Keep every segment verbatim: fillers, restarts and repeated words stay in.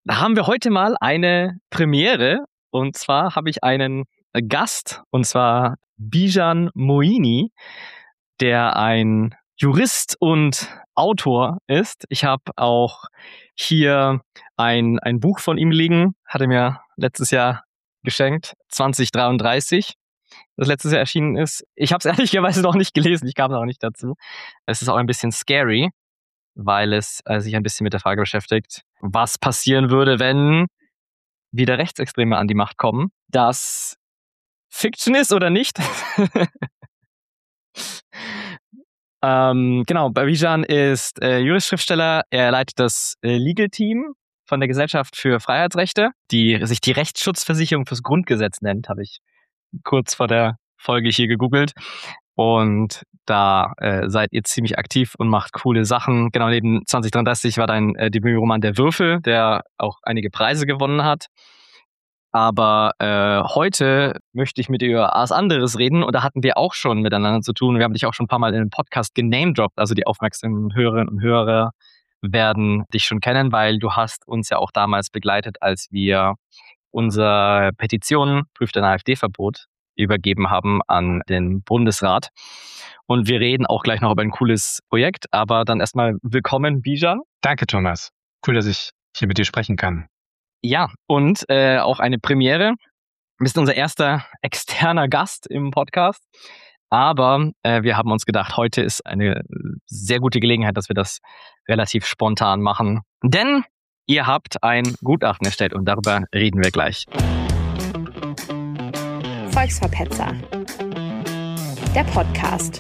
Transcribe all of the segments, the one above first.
Da haben wir heute mal eine Premiere und zwar habe ich einen Gast und zwar Bijan Moini, der ein Jurist und Autor ist. Ich habe auch hier ein, ein Buch von ihm liegen, hat er mir letztes Jahr geschenkt, zwanzig dreiunddreißig, das letztes Jahr erschienen ist. Ich habe es ehrlicherweise noch nicht gelesen, ich kam noch nicht dazu. Es ist auch ein bisschen scary, weil es äh, sich ein bisschen mit der Frage beschäftigt, was passieren würde, wenn wieder Rechtsextreme an die Macht kommen. Das Fiction ist oder nicht? ähm, genau, Bijan ist äh, Jurist-Schriftsteller. Er leitet das äh, Legal-Team von der Gesellschaft für Freiheitsrechte, die sich die Rechtsschutzversicherung fürs Grundgesetz nennt, habe ich kurz vor der Folge hier gegoogelt. Und da äh, seid ihr ziemlich aktiv und macht coole Sachen. Genau, neben zwanzig dreiunddreißig war dein äh, Debütroman Der Würfel, der auch einige Preise gewonnen hat. Aber äh, heute möchte ich mit dir über was anderes reden und da hatten wir auch schon miteinander zu tun. Wir haben dich auch schon ein paar Mal in einem Podcast genamedroppt, also die aufmerksamen Hörerinnen und Hörer werden dich schon kennen, weil du hast uns ja auch damals begleitet, als wir unsere Petition Prüft ein AfD-Verbot übergeben haben an den Bundesrat. Und wir reden auch gleich noch über ein cooles Projekt, aber dann erstmal willkommen, Bijan. Danke, Thomas. Cool, dass ich hier mit dir sprechen kann. Ja, und äh, auch eine Premiere. Du bist unser erster externer Gast im Podcast. Aber äh, wir haben uns gedacht, heute ist eine sehr gute Gelegenheit, dass wir das relativ spontan machen. Denn ihr habt ein Gutachten erstellt und darüber reden wir gleich. Volksverpetzer. Der Podcast.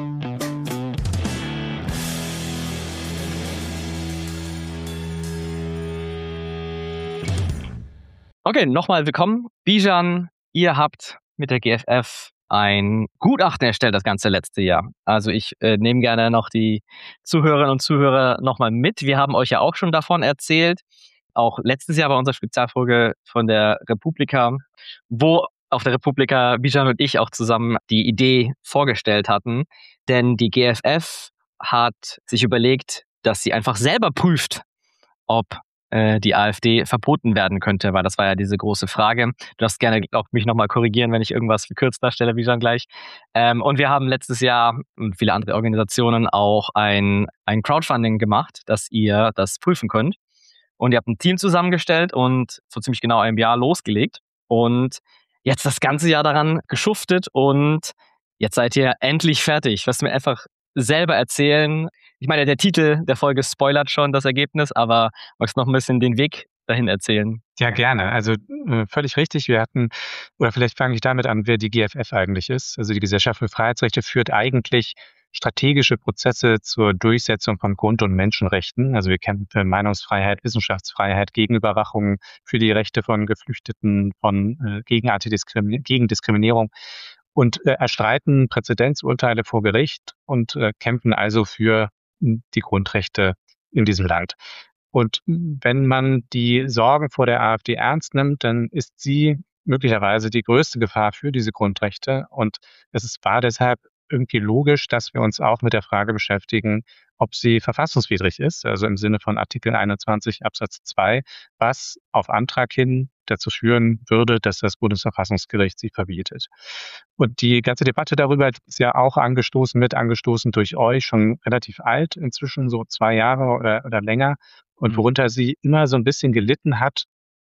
Okay, nochmal willkommen. Bijan, ihr habt mit der G F F ein Gutachten erstellt das ganze letzte Jahr. Also ich äh, nehme gerne noch die Zuhörerinnen und Zuhörer nochmal mit. Wir haben euch ja auch schon davon erzählt, auch letztes Jahr bei unserer Spezialfolge von der Republika, wo auf der Republika Bijan und ich auch zusammen die Idee vorgestellt hatten. Denn die G F F hat sich überlegt, dass sie einfach selber prüft, ob die AfD verboten werden könnte, weil das war ja diese große Frage. Du darfst gerne auch mich nochmal korrigieren, wenn ich irgendwas verkürzt darstelle, wie schon gleich. Ähm, und wir haben letztes Jahr und viele andere Organisationen auch ein, ein Crowdfunding gemacht, dass ihr das prüfen könnt. Und ihr habt ein Team zusammengestellt und vor ziemlich genau einem Jahr losgelegt. Und jetzt das ganze Jahr daran geschuftet und jetzt seid ihr endlich fertig. Wirst du mir einfach selber erzählen? Ich meine, der Titel der Folge spoilert schon das Ergebnis, aber magst du noch ein bisschen den Weg dahin erzählen? Ja, gerne. Also äh, völlig richtig. Wir hatten, oder vielleicht fange ich damit an, wer die G F F eigentlich ist. Also die Gesellschaft für Freiheitsrechte führt eigentlich strategische Prozesse zur Durchsetzung von Grund- und Menschenrechten. Also wir kämpfen für Meinungsfreiheit, Wissenschaftsfreiheit, gegen Überwachung, für die Rechte von Geflüchteten, von äh, gegen Antidiskrimin- gegen Diskriminierung und äh, erstreiten Präzedenzurteile vor Gericht und äh, kämpfen also für die Grundrechte in diesem Land. Und wenn man die Sorgen vor der AfD ernst nimmt, dann ist sie möglicherweise die größte Gefahr für diese Grundrechte. Und es ist, war deshalb irgendwie logisch, dass wir uns auch mit der Frage beschäftigen, ob sie verfassungswidrig ist, also im Sinne von Artikel einundzwanzig Absatz zwei, was auf Antrag hin dazu führen würde, dass das Bundesverfassungsgericht sie verbietet. Und die ganze Debatte darüber ist ja auch angestoßen, mit angestoßen durch euch, schon relativ alt, inzwischen so zwei Jahre oder, oder länger. Und worunter sie immer so ein bisschen gelitten hat,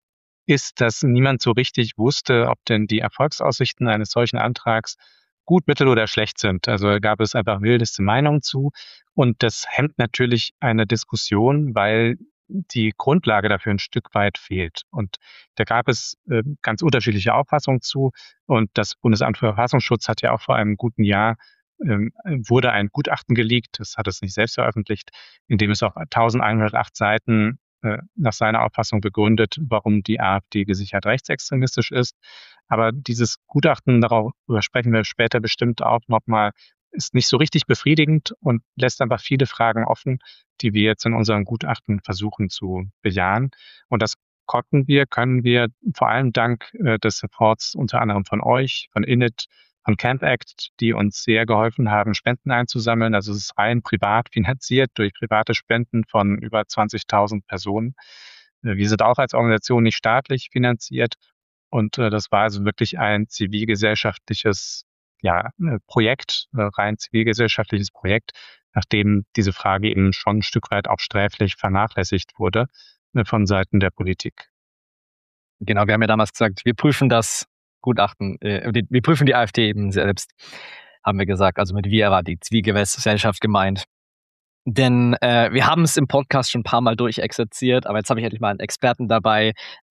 ist, dass niemand so richtig wusste, ob denn die Erfolgsaussichten eines solchen Antrags gut, mittel oder schlecht sind. Also gab es einfach wildeste Meinungen zu. Und das hemmt natürlich eine Diskussion, weil die Grundlage dafür ein Stück weit fehlt. Und da gab es äh, ganz unterschiedliche Auffassungen zu. Und das Bundesamt für Verfassungsschutz hat ja auch vor einem guten Jahr ähm, wurde ein Gutachten geleakt, das hat es nicht selbst veröffentlicht, in dem es auf eintausendeinhundertacht Seiten äh, nach seiner Auffassung begründet, warum die AfD gesichert rechtsextremistisch ist. Aber dieses Gutachten, darüber sprechen wir später bestimmt auch nochmal, ist nicht so richtig befriedigend und lässt einfach viele Fragen offen, die wir jetzt in unserem Gutachten versuchen zu bejahen. Und das konnten wir, können wir vor allem dank äh, des Supports unter anderem von euch, von Init, von Camp Act, die uns sehr geholfen haben, Spenden einzusammeln. Also es ist rein privat finanziert durch private Spenden von über zwanzigtausend Personen. Wir sind auch als Organisation nicht staatlich finanziert und äh, das war also wirklich ein zivilgesellschaftliches ja, äh, Projekt, äh, rein zivilgesellschaftliches Projekt, nachdem diese Frage eben schon ein Stück weit auch sträflich vernachlässigt wurde äh, von Seiten der Politik. Genau, wir haben ja damals gesagt, wir prüfen das Gutachten, äh, die, wir prüfen die AfD eben selbst, haben wir gesagt. Also mit wir war die Zivilgesellschaft gemeint. Denn äh, wir haben es im Podcast schon ein paar Mal durchexerziert, aber jetzt habe ich endlich mal einen Experten dabei.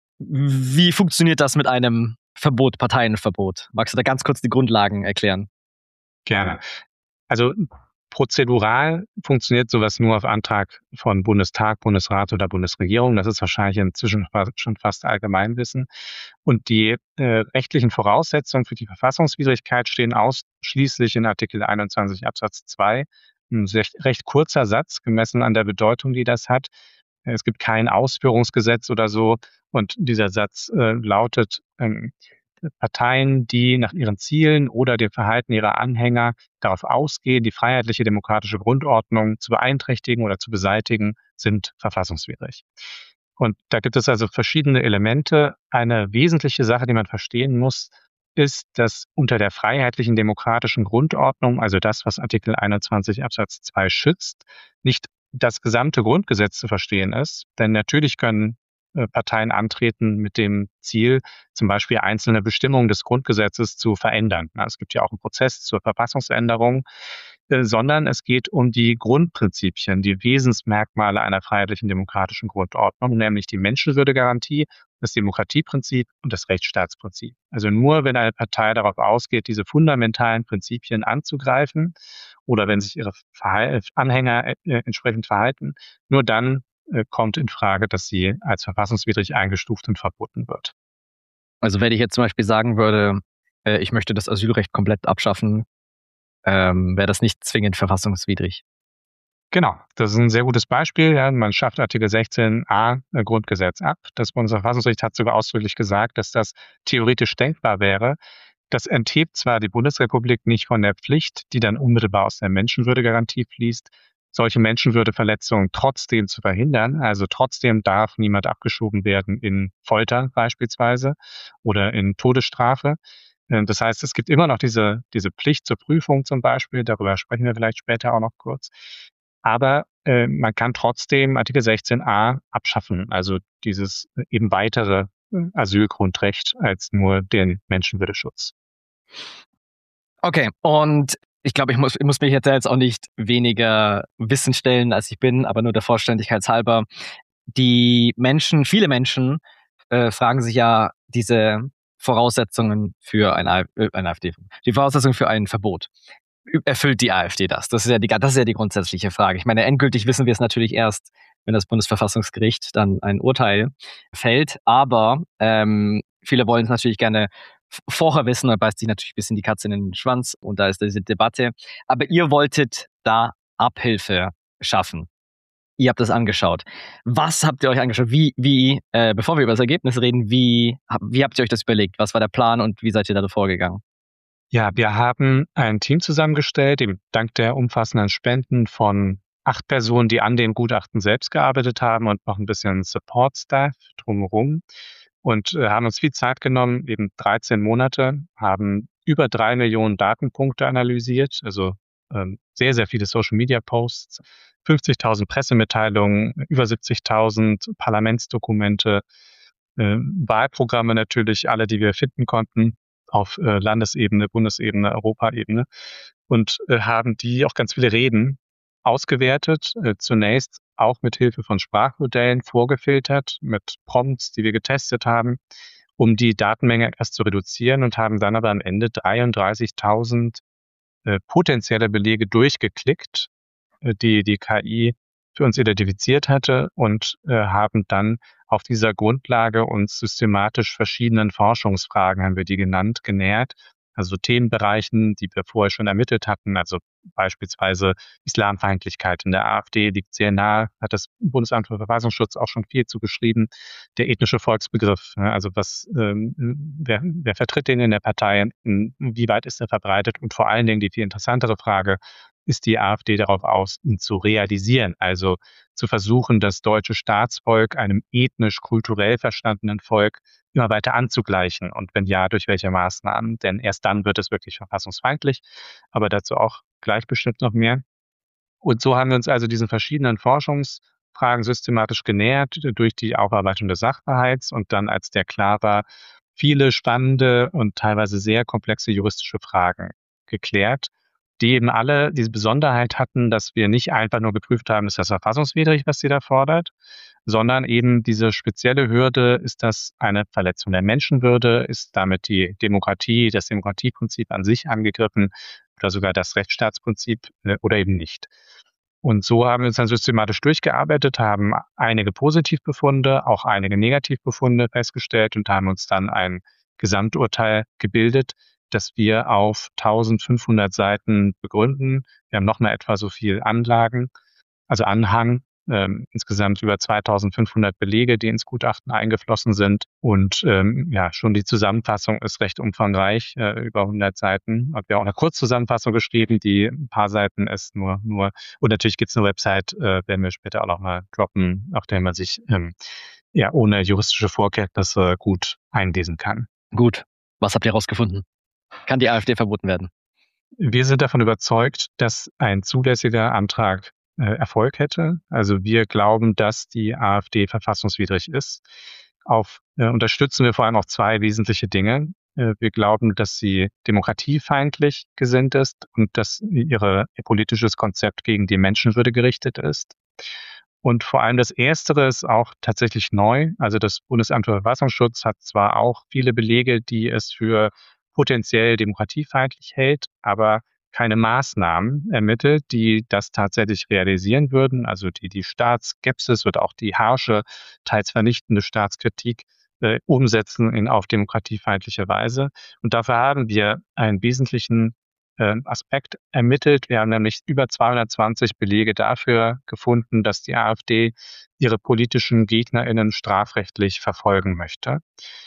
Wie funktioniert das mit einem Verbot, Parteienverbot? Magst du da ganz kurz die Grundlagen erklären? Gerne. Also prozedural funktioniert sowas nur auf Antrag von Bundestag, Bundesrat oder Bundesregierung. Das ist wahrscheinlich inzwischen schon fast Allgemeinwissen. Und die äh, rechtlichen Voraussetzungen für die Verfassungswidrigkeit stehen ausschließlich in Artikel einundzwanzig Absatz zwei. Ein recht, recht kurzer Satz, gemessen an der Bedeutung, die das hat. Es gibt kein Ausführungsgesetz oder so. Und dieser Satz äh, lautet, ähm, Parteien, die nach ihren Zielen oder dem Verhalten ihrer Anhänger darauf ausgehen, die freiheitliche demokratische Grundordnung zu beeinträchtigen oder zu beseitigen, sind verfassungswidrig. Und da gibt es also verschiedene Elemente. Eine wesentliche Sache, die man verstehen muss, ist, dass unter der freiheitlichen demokratischen Grundordnung, also das, was Artikel einundzwanzig Absatz zwei schützt, nicht das gesamte Grundgesetz zu verstehen ist. Denn natürlich können Parteien antreten mit dem Ziel, zum Beispiel einzelne Bestimmungen des Grundgesetzes zu verändern. Es gibt ja auch einen Prozess zur Verfassungsänderung, sondern es geht um die Grundprinzipien, die Wesensmerkmale einer freiheitlichen demokratischen Grundordnung, nämlich die Menschenwürdegarantie, das Demokratieprinzip und das Rechtsstaatsprinzip. Also nur wenn eine Partei darauf ausgeht, diese fundamentalen Prinzipien anzugreifen oder wenn sich ihre Verhal- Anhänger äh, entsprechend verhalten, nur dann kommt in Frage, dass sie als verfassungswidrig eingestuft und verboten wird. Also wenn ich jetzt zum Beispiel sagen würde, äh, ich möchte das Asylrecht komplett abschaffen, ähm, wäre das nicht zwingend verfassungswidrig. Genau, das ist ein sehr gutes Beispiel. Ja, man schafft Artikel sechzehn a Grundgesetz ab. Das Bundesverfassungsgericht hat sogar ausdrücklich gesagt, dass das theoretisch denkbar wäre. Das enthebt zwar die Bundesrepublik nicht von der Pflicht, die dann unmittelbar aus der Menschenwürdegarantie fließt, solche Menschenwürdeverletzungen trotzdem zu verhindern. Also trotzdem darf niemand abgeschoben werden in Folter beispielsweise oder in Todesstrafe. Das heißt, es gibt immer noch diese, diese Pflicht zur Prüfung zum Beispiel. Darüber sprechen wir vielleicht später auch noch kurz. Aber äh, man kann trotzdem Artikel sechzehn a abschaffen, also dieses eben weitere Asylgrundrecht als nur den Menschenwürdeschutz. Okay, und ich glaube, ich muss, ich muss mich jetzt, jetzt auch nicht weniger Wissen stellen, als ich bin, aber nur der Vollständigkeit halber. Die Menschen, viele Menschen äh, fragen sich ja diese Voraussetzungen für ein, A- äh, ein AfD, die Voraussetzungen für ein Verbot. Erfüllt die AfD das? Das ist ja die, das ist ja die grundsätzliche Frage. Ich meine, endgültig wissen wir es natürlich erst, wenn das Bundesverfassungsgericht dann ein Urteil fällt. Aber ähm, viele wollen es natürlich gerne vorher wissen, da beißt sich natürlich ein bisschen die Katze in den Schwanz und da ist diese Debatte. Aber ihr wolltet da Abhilfe schaffen. Ihr habt das angeschaut. Was habt ihr euch angeschaut? Wie, wie, äh, bevor wir über das Ergebnis reden, wie, wie habt ihr euch das überlegt? Was war der Plan und wie seid ihr da vorgegangen? Ja, wir haben ein Team zusammengestellt, eben dank der umfassenden Spenden von acht Personen, die an den Gutachten selbst gearbeitet haben und noch ein bisschen Support-Staff drumherum. Und äh, haben uns viel Zeit genommen, eben dreizehn Monate, haben über drei Millionen Datenpunkte analysiert, also ähm, sehr, sehr viele Social-Media-Posts, fünfzigtausend Pressemitteilungen, über siebzigtausend Parlamentsdokumente, äh, Wahlprogramme natürlich, alle, die wir finden konnten, auf äh, Landesebene, Bundesebene, Europaebene und äh, haben die auch ganz viele Reden ausgewertet, äh, zunächst auch mit Hilfe von Sprachmodellen vorgefiltert, mit Prompts, die wir getestet haben, um die Datenmenge erst zu reduzieren und haben dann aber am Ende dreiunddreißigtausend äh, potenzielle Belege durchgeklickt, äh, die die K I für uns identifiziert hatte und äh, haben dann auf dieser Grundlage uns systematisch verschiedenen Forschungsfragen, haben wir die genannt, genähert. Also Themenbereichen, die wir vorher schon ermittelt hatten, also beispielsweise Islamfeindlichkeit in der AfD liegt sehr nahe, hat das Bundesamt für Verfassungsschutz auch schon viel zugeschrieben. Der ethnische Volksbegriff, also was, ähm, wer, wer vertritt den in der Partei, wie weit ist er verbreitet und vor allen Dingen die viel interessantere Frage, ist die AfD darauf aus, ihn zu realisieren, also zu versuchen, das deutsche Staatsvolk einem ethnisch-kulturell verstandenen Volk immer weiter anzugleichen. Und wenn ja, durch welche Maßnahmen? Denn erst dann wird es wirklich verfassungsfeindlich, aber dazu auch gleich bestimmt noch mehr. Und so haben wir uns also diesen verschiedenen Forschungsfragen systematisch genähert durch die Aufarbeitung des Sachverhalts und dann, als der klar war, viele spannende und teilweise sehr komplexe juristische Fragen geklärt, die eben alle diese Besonderheit hatten, dass wir nicht einfach nur geprüft haben, ist das verfassungswidrig, was sie da fordert, sondern eben diese spezielle Hürde, ist das eine Verletzung der Menschenwürde, ist damit die Demokratie, das Demokratieprinzip an sich angegriffen oder sogar das Rechtsstaatsprinzip äh, oder eben nicht. Und so haben wir uns dann systematisch durchgearbeitet, haben einige Positivbefunde, auch einige Negativbefunde festgestellt und haben uns dann ein Gesamturteil gebildet, das wir auf eintausendfünfhundert Seiten begründen. Wir haben nochmal etwa so viel Anlagen, also Anhang, ähm, insgesamt über zweitausendfünfhundert Belege, die ins Gutachten eingeflossen sind. Und ähm, ja, schon die Zusammenfassung ist recht umfangreich, äh, über hundert Seiten. Und wir haben auch eine Kurzzusammenfassung geschrieben, die ein paar Seiten ist, nur, nur, und natürlich gibt es eine Website, äh, werden wir später auch nochmal droppen, auf der man sich ähm, ja ohne juristische Vorkenntnisse gut einlesen kann. Gut. Was habt ihr herausgefunden? Kann die AfD verboten werden? Wir sind davon überzeugt, dass ein zulässiger Antrag äh, Erfolg hätte. Also wir glauben, dass die AfD verfassungswidrig ist. Auf äh, unterstützen wir vor allem auch zwei wesentliche Dinge. Äh, wir glauben, dass sie demokratiefeindlich gesinnt ist und dass ihre, ihr politisches Konzept gegen die Menschenwürde gerichtet ist. Und vor allem das Erstere ist auch tatsächlich neu. Also das Bundesamt für Verfassungsschutz hat zwar auch viele Belege, die es für potenziell demokratiefeindlich hält, aber keine Maßnahmen ermittelt, die das tatsächlich realisieren würden, also die die Staatsskepsis oder auch die harsche, teils vernichtende Staatskritik äh, umsetzen in auf demokratiefeindliche Weise. Und dafür haben wir einen wesentlichen äh, Aspekt ermittelt. Wir haben nämlich über zweihundertzwanzig Belege dafür gefunden, dass die AfD ihre politischen GegnerInnen strafrechtlich verfolgen möchte.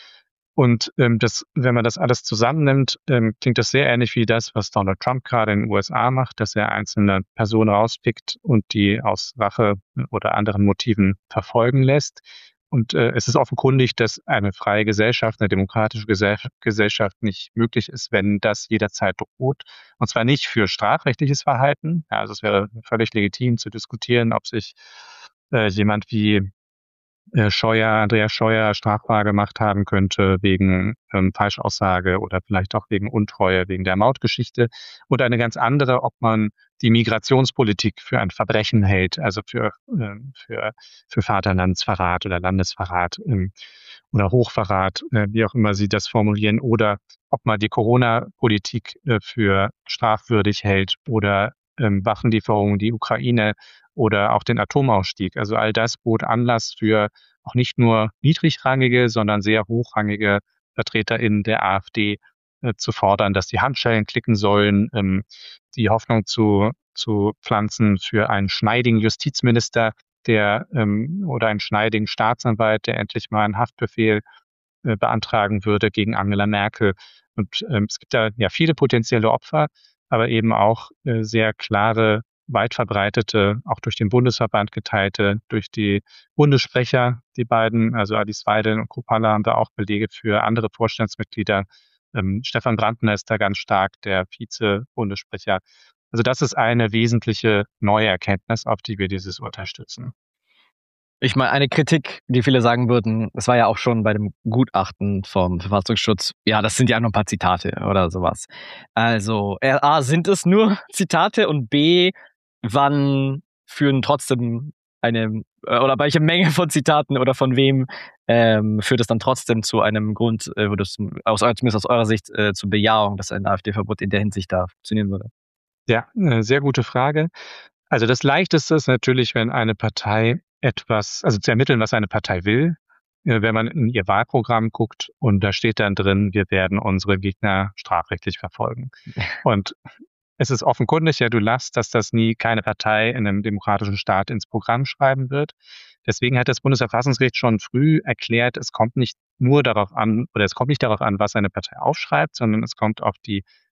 Und ähm, das, wenn man das alles zusammennimmt, ähm, klingt das sehr ähnlich wie das, was Donald Trump gerade in den U S A macht, dass er einzelne Personen rauspickt und die aus Rache oder anderen Motiven verfolgen lässt. Und äh, es ist offenkundig, dass eine freie Gesellschaft, eine demokratische Gesell- Gesellschaft nicht möglich ist, wenn das jederzeit droht. Und zwar nicht für strafrechtliches Verhalten. Ja, also es wäre völlig legitim zu diskutieren, ob sich äh, jemand wie Scheuer, Andreas Scheuer strafbar gemacht haben könnte wegen ähm, Falschaussage oder vielleicht auch wegen Untreue, wegen der Mautgeschichte. Und eine ganz andere, ob man die Migrationspolitik für ein Verbrechen hält, also für, äh, für, für Vaterlandsverrat oder Landesverrat ähm, oder Hochverrat, äh, wie auch immer Sie das formulieren, oder ob man die Corona-Politik äh, für strafwürdig hält oder ähm, Waffenlieferungen in die Ukraine oder auch den Atomausstieg. Also all das bot Anlass für auch nicht nur niedrigrangige, sondern sehr hochrangige VertreterInnen der AfD äh, zu fordern, dass die Handschellen klicken sollen, ähm, die Hoffnung zu, zu pflanzen für einen schneidigen Justizminister, der ähm, oder einen schneidigen Staatsanwalt, der endlich mal einen Haftbefehl äh, beantragen würde gegen Angela Merkel. Und ähm, es gibt da ja viele potenzielle Opfer, aber eben auch äh, sehr klare, weit verbreitete, auch durch den Bundesverband geteilte, durch die Bundessprecher, die beiden, also Alice Weidel und Kruppalla, haben da auch Belege für andere Vorstandsmitglieder. Ähm, Stefan Brandner ist da ganz stark, der Vize-Bundessprecher. Also das ist eine wesentliche neue Erkenntnis, auf die wir dieses Urteil stützen. Ich meine, eine Kritik, die viele sagen würden, es war ja auch schon bei dem Gutachten vom Verfassungsschutz, ja, das sind ja nur ein paar Zitate oder sowas. Also, A, sind es nur Zitate und B, wann führen trotzdem eine, oder welche Menge von Zitaten oder von wem ähm, führt es dann trotzdem zu einem Grund, äh, würde es aus, zumindest aus eurer Sicht äh, zur Bejahung, dass ein AfD-Verbot in der Hinsicht da funktionieren würde? Ja, eine sehr gute Frage. Also das Leichteste ist natürlich, wenn eine Partei etwas, also zu ermitteln, was eine Partei will, wenn man in ihr Wahlprogramm guckt und da steht dann drin, wir werden unsere Gegner strafrechtlich verfolgen. Und es ist offenkundig, ja, du lachst, dass das nie keine Partei in einem demokratischen Staat ins Programm schreiben wird. Deswegen hat das Bundesverfassungsgericht schon früh erklärt, es kommt nicht nur darauf an, oder es kommt nicht darauf an, was eine Partei aufschreibt, sondern es kommt auf die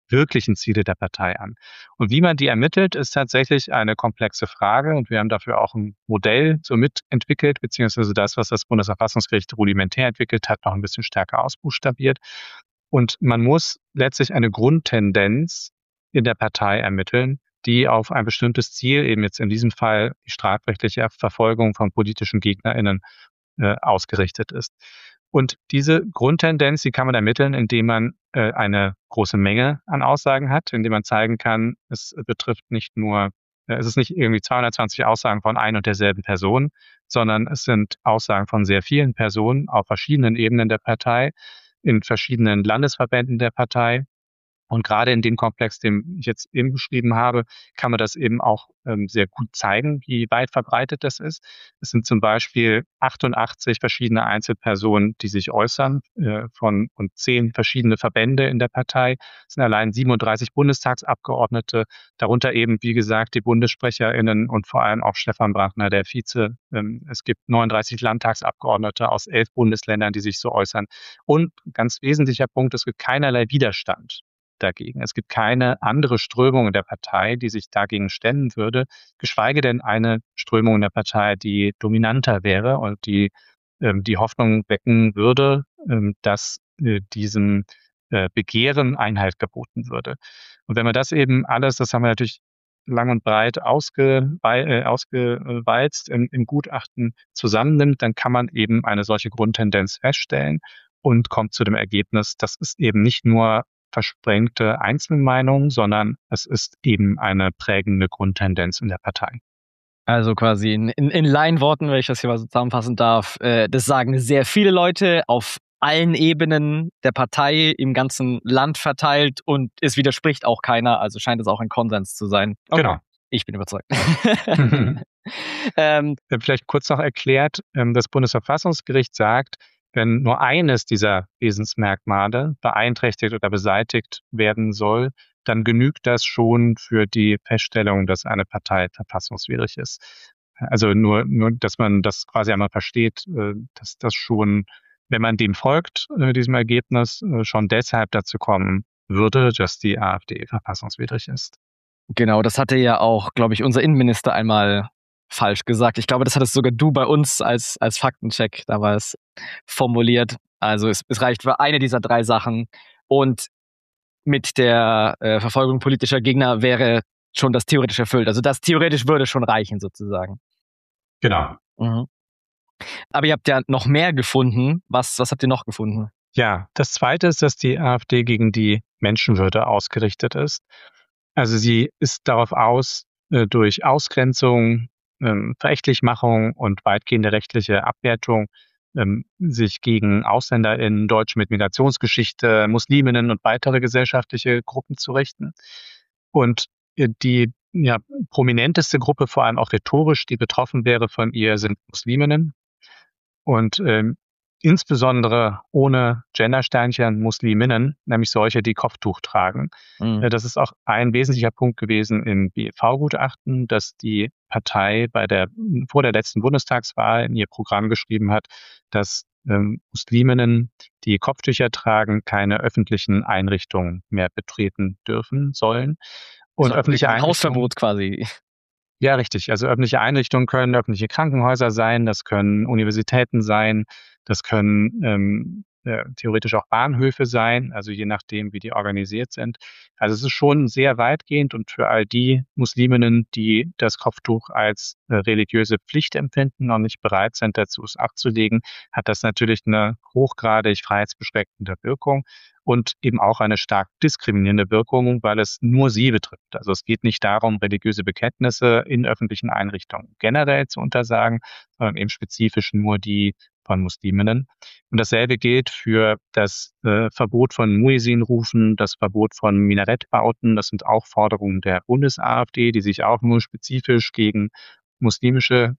wirklichen Ziele der Partei an. Und wie man die ermittelt, ist tatsächlich eine komplexe Frage. Und wir haben dafür auch ein Modell so mitentwickelt, beziehungsweise das, was das Bundesverfassungsgericht rudimentär entwickelt hat, noch ein bisschen stärker ausbuchstabiert. Und man muss letztlich eine Grundtendenz in der Partei ermitteln, die auf ein bestimmtes Ziel, eben jetzt in diesem Fall die strafrechtliche Verfolgung von politischen GegnerInnen, äh, ausgerichtet ist. Und diese Grundtendenz, die kann man ermitteln, indem man äh, eine große Menge an Aussagen hat, indem man zeigen kann, es betrifft nicht nur, äh, es ist nicht irgendwie zweihundertzwanzig Aussagen von ein und derselben Person, sondern es sind Aussagen von sehr vielen Personen auf verschiedenen Ebenen der Partei, in verschiedenen Landesverbänden der Partei. Und gerade in dem Komplex, den ich jetzt eben beschrieben habe, kann man das eben auch ähm, sehr gut zeigen, wie weit verbreitet das ist. Es sind zum Beispiel achtundachtzig verschiedene Einzelpersonen, die sich äußern, äh, von und zehn verschiedene Verbände in der Partei. Es sind allein siebenunddreißig Bundestagsabgeordnete, darunter eben, wie gesagt, die BundessprecherInnen und vor allem auch Stefan Brandner, der Vize. Ähm, es gibt neununddreißig Landtagsabgeordnete aus elf Bundesländern, die sich so äußern. Und ganz wesentlicher Punkt, es gibt keinerlei Widerstand dagegen. Es gibt keine andere Strömung in der Partei, die sich dagegen stellen würde, geschweige denn eine Strömung in der Partei, die dominanter wäre und die ähm, die Hoffnung wecken würde, ähm, dass äh, diesem äh, Begehren Einhalt geboten würde. Und wenn man das eben alles, das haben wir natürlich lang und breit ausge, äh, ausgewalzt im, im Gutachten zusammennimmt, dann kann man eben eine solche Grundtendenz feststellen und kommt zu dem Ergebnis, das ist eben nicht nur versprengte Einzelmeinung, sondern es ist eben eine prägende Grundtendenz in der Partei. Also quasi in, in, in Laienworten, wenn ich das hier mal so zusammenfassen darf, äh, das sagen sehr viele Leute auf allen Ebenen der Partei im ganzen Land verteilt und es widerspricht auch keiner, also scheint es auch ein Konsens zu sein. Okay. Genau. Ich bin überzeugt. ähm, Vielleicht kurz noch erklärt, das Bundesverfassungsgericht sagt, wenn nur eines dieser Wesensmerkmale beeinträchtigt oder beseitigt werden soll, dann genügt das schon für die Feststellung, dass eine Partei verfassungswidrig ist. Also nur, nur, dass man das quasi einmal versteht, dass das schon, wenn man dem folgt, diesem Ergebnis, schon deshalb dazu kommen würde, dass die AfD verfassungswidrig ist. Genau, das hatte ja auch, glaube ich, unser Innenminister einmal falsch gesagt. Ich glaube, das hattest sogar du bei uns als, als Faktencheck damals formuliert. Also es, es reicht für eine dieser drei Sachen. Und mit der äh, Verfolgung politischer Gegner wäre schon das theoretisch erfüllt. Also das theoretisch würde schon reichen, sozusagen. Genau. Mhm. Aber ihr habt ja noch mehr gefunden. Was, was habt ihr noch gefunden? Ja, das Zweite ist, dass die AfD gegen die Menschenwürde ausgerichtet ist. Also sie ist darauf aus, äh, durch Ausgrenzung, ähm, Verächtlichmachung und weitgehende rechtliche Abwertung ähm, sich gegen AusländerInnen, Deutsche mit Migrationsgeschichte, Musliminnen und weitere gesellschaftliche Gruppen zu richten. Und äh, die ja, prominenteste Gruppe, vor allem auch rhetorisch, die betroffen wäre von ihr, sind Musliminnen. Und ähm, insbesondere ohne Gendersternchen Musliminnen, nämlich solche, die Kopftuch tragen. Mhm. Das ist auch ein wesentlicher Punkt gewesen im B E V-Gutachten, dass die Partei bei der, vor der letzten Bundestagswahl in ihr Programm geschrieben hat, dass ähm, Musliminnen, die Kopftücher tragen, keine öffentlichen Einrichtungen mehr betreten dürfen sollen. Und also öffentliche Einrichtungen, Hausverbot quasi. Ja, richtig. Also öffentliche Einrichtungen können öffentliche Krankenhäuser sein, das können Universitäten sein, das können ähm, äh, theoretisch auch Bahnhöfe sein, also je nachdem, wie die organisiert sind. Also es ist schon sehr weitgehend und für all die Musliminnen, die das Kopftuch als äh, religiöse Pflicht empfinden und nicht bereit sind, dazu es abzulegen, hat das natürlich eine hochgradig freiheitsbeschränkende Wirkung. Und eben auch eine stark diskriminierende Wirkung, weil es nur sie betrifft. Also es geht nicht darum, religiöse Bekenntnisse in öffentlichen Einrichtungen generell zu untersagen, sondern eben spezifisch nur die von Musliminnen. Und dasselbe gilt für das äh, Verbot von Muezzin-Rufen, das Verbot von Minarettbauten. Das sind auch Forderungen der Bundes-AfD, die sich auch nur spezifisch gegen muslimische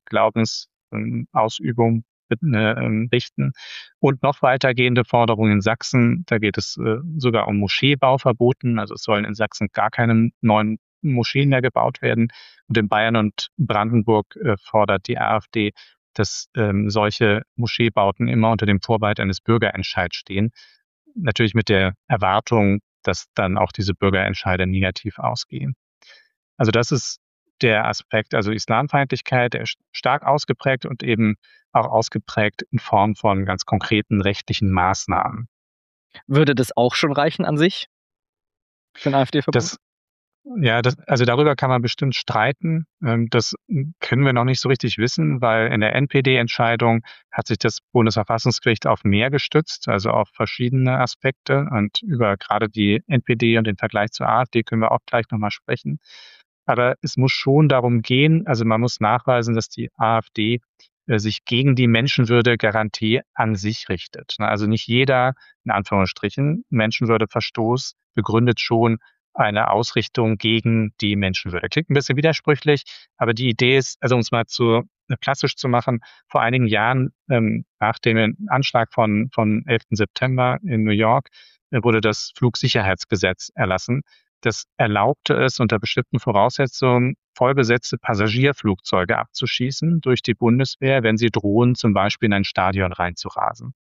Glaubensausübung richten. Und noch weitergehende Forderungen in Sachsen, da geht es äh, sogar um Moscheebauverboten, also es sollen in Sachsen gar keine neuen Moscheen mehr gebaut werden. Und in Bayern und Brandenburg äh, fordert die AfD, dass ähm, solche Moscheebauten immer unter dem Vorbehalt eines Bürgerentscheids stehen. Natürlich mit der Erwartung, dass dann auch diese Bürgerentscheide negativ ausgehen. Also das ist der Aspekt, also Islamfeindlichkeit, der ist stark ausgeprägt und eben auch ausgeprägt in Form von ganz konkreten rechtlichen Maßnahmen. Würde das auch schon reichen an sich für ein AfD-Verbot? Das, ja, das, also darüber kann man bestimmt streiten. Das können wir noch nicht so richtig wissen, weil in der N P D-Entscheidung hat sich das Bundesverfassungsgericht auf mehr gestützt, also auf verschiedene Aspekte. Und über gerade die N P D und den Vergleich zur AfD können wir auch gleich nochmal sprechen. Aber es muss schon darum gehen, also man muss nachweisen, dass die AfD äh, sich gegen die Menschenwürde-Garantie an sich richtet. Also nicht jeder, in Anführungsstrichen, Menschenwürdeverstoß begründet schon eine Ausrichtung gegen die Menschenwürde. Klingt ein bisschen widersprüchlich, aber die Idee ist, also um es mal zu äh, klassisch zu machen, vor einigen Jahren ähm, nach dem Anschlag von, von elften September in New York äh, wurde das Flugsicherheitsgesetz erlassen. Das erlaubte es unter bestimmten Voraussetzungen, vollbesetzte Passagierflugzeuge abzuschießen durch die Bundeswehr, wenn sie drohen, zum Beispiel in ein Stadion reinzurasen.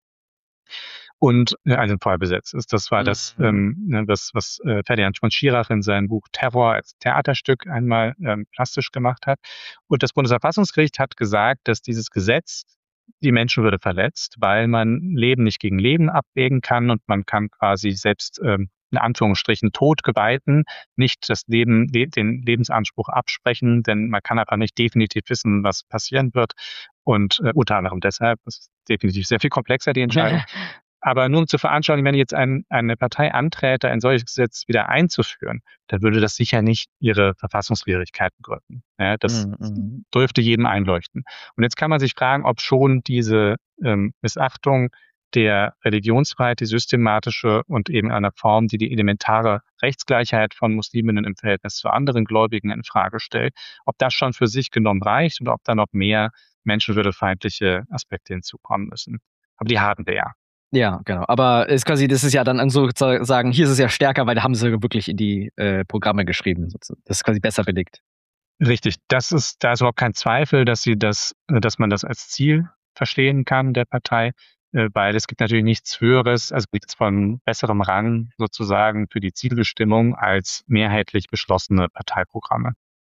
Und äh, also voll besetzt ist. Das war das, Mhm. ähm, das was äh, Ferdinand von Schirach in seinem Buch Terror als Theaterstück einmal ähm, plastisch gemacht hat. Und das Bundesverfassungsgericht hat gesagt, dass dieses Gesetz die Menschenwürde verletzt, weil man Leben nicht gegen Leben abwägen kann und man kann quasi selbst ähm, in Anführungsstrichen Todgeweihten nicht das Leben, den Lebensanspruch absprechen, denn man kann einfach nicht definitiv wissen, was passieren wird. Und äh, unter anderem deshalb, das ist definitiv sehr viel komplexer, die Entscheidung. Aber nur um zu veranschaulichen, wenn jetzt ein, eine Partei anträte, ein solches Gesetz wieder einzuführen, dann würde das sicher nicht ihre Verfassungswidrigkeit begründen. Ja, das Mhm. dürfte jedem einleuchten. Und jetzt kann man sich fragen, ob schon diese ähm, Missachtung der Religionsfreiheit, die systematische und eben einer Form, die die elementare Rechtsgleichheit von Musliminnen im Verhältnis zu anderen Gläubigen in Frage stellt, ob das schon für sich genommen reicht oder ob da noch mehr menschenwürdefeindliche Aspekte hinzukommen müssen. Aber die haben wir ja. Ja, genau. Aber ist quasi, das ist ja dann sozusagen, hier ist es ja stärker, weil da haben sie wirklich in die äh, Programme geschrieben. Sozusagen. Das ist quasi besser belegt. Richtig, das ist, da ist überhaupt kein Zweifel, dass sie das, dass man das als Ziel verstehen kann der Partei, äh, weil es gibt natürlich nichts Höheres, also nichts von besserem Rang sozusagen für die Zielbestimmung als mehrheitlich beschlossene Parteiprogramme.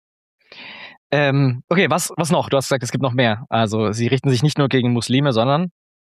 Ähm, okay, was, was noch? Du hast gesagt, es gibt noch mehr. Also sie richten sich nicht nur gegen Muslime, sondern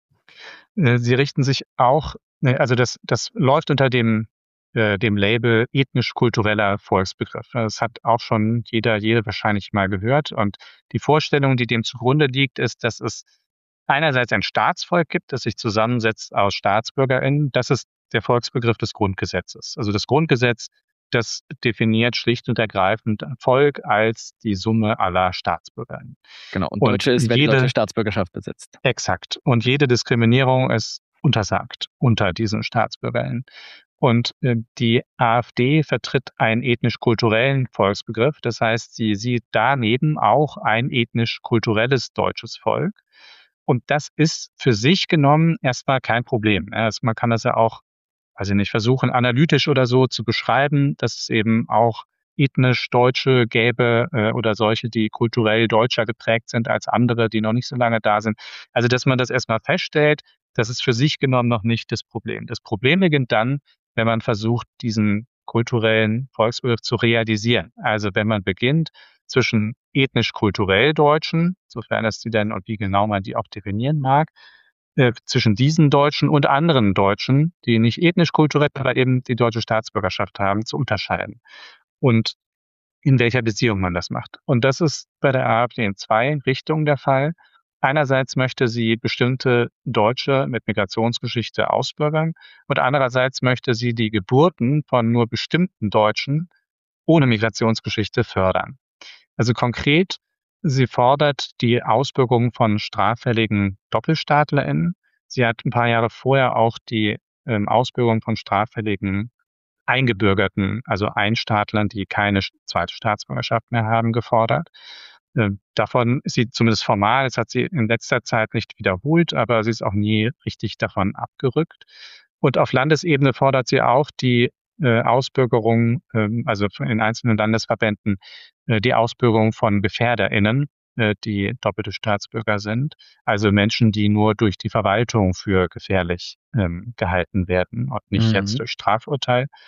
Äh, sie richten sich auch, ne, also das, das läuft unter dem äh, dem Label ethnisch-kultureller Volksbegriff. Das hat auch schon jeder, jede wahrscheinlich mal gehört. Und die Vorstellung, die dem zugrunde liegt, ist, dass es einerseits ein Staatsvolk gibt, das sich zusammensetzt aus StaatsbürgerInnen. Das ist der Volksbegriff des Grundgesetzes. Also das Grundgesetz, das definiert schlicht und ergreifend Volk als die Summe aller StaatsbürgerInnen. genau. Und, Und Deutsche ist, wer die jede- deutsche Staatsbürgerschaft besitzt. Exakt. Und jede Diskriminierung ist untersagt unter diesen StaatsbürgerInnen. Und äh, die AfD vertritt einen ethnisch-kulturellen Volksbegriff. Das heißt, sie sieht daneben auch ein ethnisch-kulturelles deutsches Volk. Und das ist für sich genommen erstmal kein Problem. Also man kann das ja auch, weiß ich nicht, versuchen, analytisch oder so zu beschreiben, dass es eben auch ethnisch Deutsche gäbe äh, oder solche, die kulturell deutscher geprägt sind als andere, die noch nicht so lange da sind. Also, dass man das erstmal feststellt, das ist für sich genommen noch nicht das Problem. Das Problem beginnt dann, wenn man versucht, diesen kulturellen Volksbegriff zu realisieren. Also wenn man beginnt, zwischen ethnisch-kulturell Deutschen, sofern es die denn und wie genau man die auch definieren mag, äh, zwischen diesen Deutschen und anderen Deutschen, die nicht ethnisch-kulturell, aber eben die deutsche Staatsbürgerschaft haben, zu unterscheiden. Und in welcher Beziehung man das macht. Und das ist bei der AfD in zwei Richtungen der Fall. Einerseits möchte sie bestimmte Deutsche mit Migrationsgeschichte ausbürgern und andererseits möchte sie die Geburten von nur bestimmten Deutschen ohne Migrationsgeschichte fördern. Also konkret, sie fordert die Ausbürgerung von straffälligen DoppelstaatlerInnen. Sie hat ein paar Jahre vorher auch die ähm, Ausbürgerung von straffälligen Eingebürgerten, also Einstaatlern, die keine zweite Staatsbürgerschaft mehr haben, gefordert. Äh, davon ist sie zumindest formal, das hat sie in letzter Zeit nicht wiederholt, aber sie ist auch nie richtig davon abgerückt. Und auf Landesebene fordert sie auch die äh, Ausbürgerung, äh, also in einzelnen Landesverbänden, äh, die Ausbürgerung von GefährderInnen, äh, die doppelte Staatsbürger sind, also Menschen, die nur durch die Verwaltung für gefährlich ähm, gehalten werden und nicht Mhm. jetzt durch Strafurteil.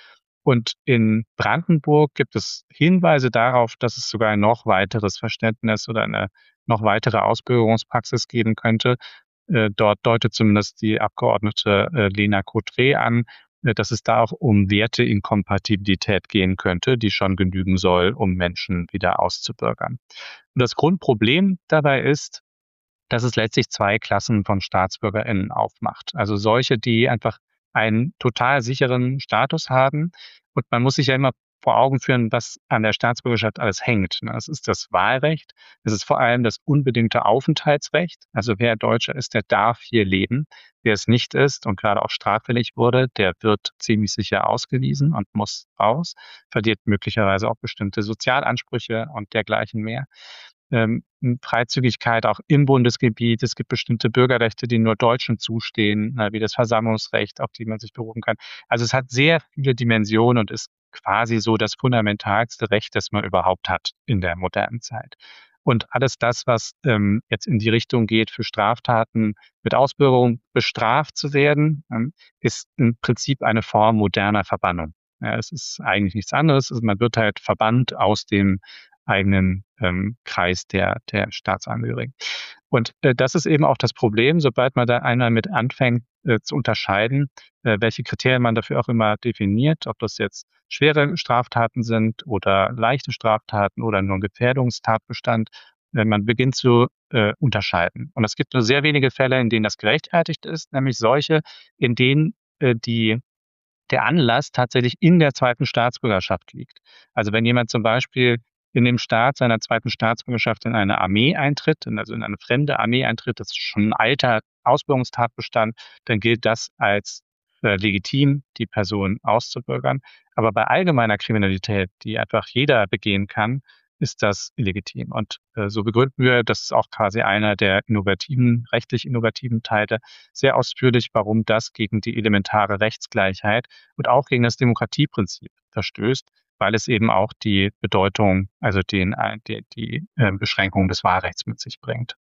Und in Brandenburg gibt es Hinweise darauf, dass es sogar ein noch weiteres Verständnis oder eine noch weitere Ausbürgerungspraxis geben könnte. Äh, dort deutet zumindest die Abgeordnete äh, Lena Cotré an, äh, dass es da auch um Werteinkompatibilität gehen könnte, die schon genügen soll, um Menschen wieder auszubürgern. Und das Grundproblem dabei ist, dass es letztlich zwei Klassen von StaatsbürgerInnen aufmacht. Also solche, die einfach einen total sicheren Status haben. Und man muss sich ja immer vor Augen führen, was an der Staatsbürgerschaft alles hängt. Es ist das Wahlrecht, es ist vor allem das unbedingte Aufenthaltsrecht. Also wer Deutscher ist, der darf hier leben. Wer es nicht ist und gerade auch straffällig wurde, der wird ziemlich sicher ausgewiesen und muss raus, verliert möglicherweise auch bestimmte Sozialansprüche und dergleichen mehr. Ähm, Freizügigkeit auch im Bundesgebiet. Es gibt bestimmte Bürgerrechte, die nur Deutschen zustehen, na, wie das Versammlungsrecht, auf die man sich berufen kann. Also es hat sehr viele Dimensionen und ist quasi so das fundamentalste Recht, das man überhaupt hat in der modernen Zeit. Und alles das, was ähm, jetzt in die Richtung geht, für Straftaten mit Ausbürgerung bestraft zu werden, ähm, ist im Prinzip eine Form moderner Verbannung. Ja, es ist eigentlich nichts anderes. Also man wird halt verbannt aus dem eigenen ähm, Kreis der, der Staatsangehörigen. Und äh, das ist eben auch das Problem, sobald man da einmal mit anfängt äh, zu unterscheiden, äh, welche Kriterien man dafür auch immer definiert, ob das jetzt schwere Straftaten sind oder leichte Straftaten oder nur ein Gefährdungstatbestand, äh, man beginnt zu äh, unterscheiden. Und es gibt nur sehr wenige Fälle, in denen das gerechtfertigt ist, nämlich solche, in denen äh, die der Anlass tatsächlich in der zweiten Staatsbürgerschaft liegt. Also wenn jemand zum Beispiel in dem Staat seiner zweiten Staatsbürgerschaft in eine Armee eintritt, also in eine fremde Armee eintritt, das ist schon ein alter Ausbürgerungstatbestand, dann gilt das als äh, legitim, die Person auszubürgern. Aber bei allgemeiner Kriminalität, die einfach jeder begehen kann, ist das illegitim. Und äh, so begründen wir, das ist auch quasi einer der innovativen, rechtlich innovativen Teile, sehr ausführlich, warum das gegen die elementare Rechtsgleichheit und auch gegen das Demokratieprinzip verstößt, weil es eben auch die Bedeutung, also den, die, die äh, Beschränkung des Wahlrechts mit sich bringt.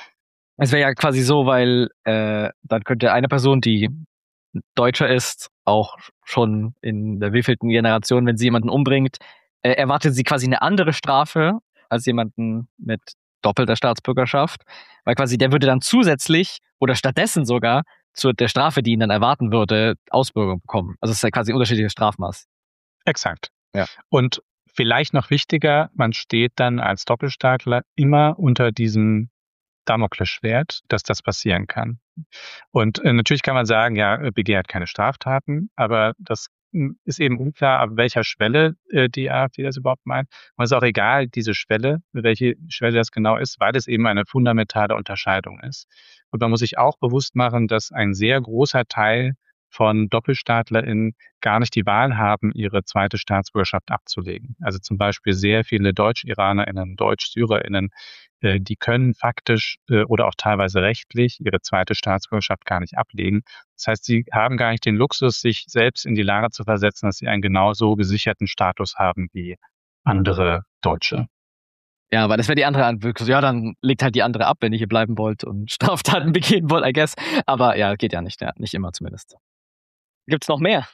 Es wäre ja quasi so, weil äh, dann könnte eine Person, die Deutscher ist, auch schon in der wievielten Generation, wenn sie jemanden umbringt, äh, erwartet sie quasi eine andere Strafe als jemanden mit doppelter Staatsbürgerschaft, weil quasi der würde dann zusätzlich oder stattdessen sogar zu der Strafe, die ihn dann erwarten würde, Ausbürgerung bekommen. Also es ist ja quasi ein unterschiedliches Strafmaß. Exakt. Ja. Und vielleicht noch wichtiger, man steht dann als Doppelstaatler immer unter diesem Damoklesschwert, dass das passieren kann. Und äh, natürlich kann man sagen, ja, begehrt keine Straftaten, aber das mh, ist eben unklar, ab welcher Schwelle äh, die AfD das überhaupt meint. Und es ist auch egal, diese Schwelle, welche Schwelle das genau ist, weil es eben eine fundamentale Unterscheidung ist. Und man muss sich auch bewusst machen, dass ein sehr großer Teil von DoppelstaatlerInnen gar nicht die Wahl haben, ihre zweite Staatsbürgerschaft abzulegen. Also zum Beispiel sehr viele Deutsch-IranerInnen, Deutsch-SyrerInnen, äh, die können faktisch äh, oder auch teilweise rechtlich ihre zweite Staatsbürgerschaft gar nicht ablegen. Das heißt, sie haben gar nicht den Luxus, sich selbst in die Lage zu versetzen, dass sie einen genauso gesicherten Status haben wie andere Deutsche. Ja, weil das wäre die andere Antwort. Ja, dann legt halt die andere ab, wenn ihr hier bleiben wollt und Straftaten begehen wollt, I guess. Aber ja, geht ja nicht, ja, nicht immer zumindest. Gibt's noch mehr?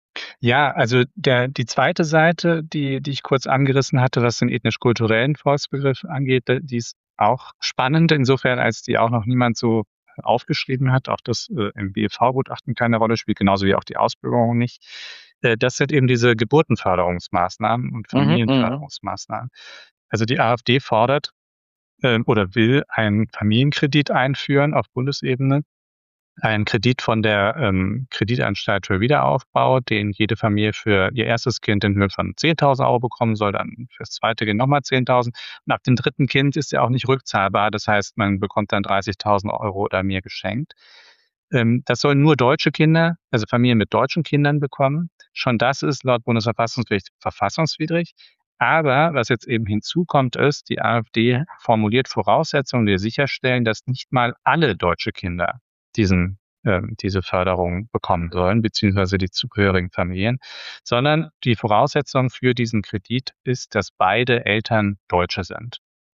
Ja, also der, die zweite Seite, die, die ich kurz angerissen hatte, was den ethnisch-kulturellen Volksbegriff angeht, die ist auch spannend, insofern, als die auch noch niemand so aufgeschrieben hat, auch das äh, im B E V-Gutachten keine Rolle spielt, genauso wie auch die Ausbürgerung nicht. Äh, das sind eben diese Geburtenförderungsmaßnahmen und Familienförderungsmaßnahmen. Also die AfD fordert äh, oder will einen Familienkredit einführen auf Bundesebene. Ein Kredit von der ähm, Kreditanstalt für Wiederaufbau, den jede Familie für ihr erstes Kind in Höhe von zehntausend Euro bekommen soll, dann fürs zweite Kind nochmal zehntausend. Und ab dem dritten Kind ist er auch nicht rückzahlbar. Das heißt, man bekommt dann dreißigtausend Euro oder mehr geschenkt. Ähm, das sollen nur deutsche Kinder, also Familien mit deutschen Kindern bekommen. Schon das ist laut Bundesverfassungsgericht verfassungswidrig. Aber was jetzt eben hinzukommt, ist, die AfD formuliert Voraussetzungen, die sicherstellen, dass nicht mal alle deutsche Kinder diesen, äh, diese Förderung bekommen sollen, beziehungsweise die zugehörigen Familien, sondern die Voraussetzung für diesen Kredit ist, dass beide Eltern Deutsche sind.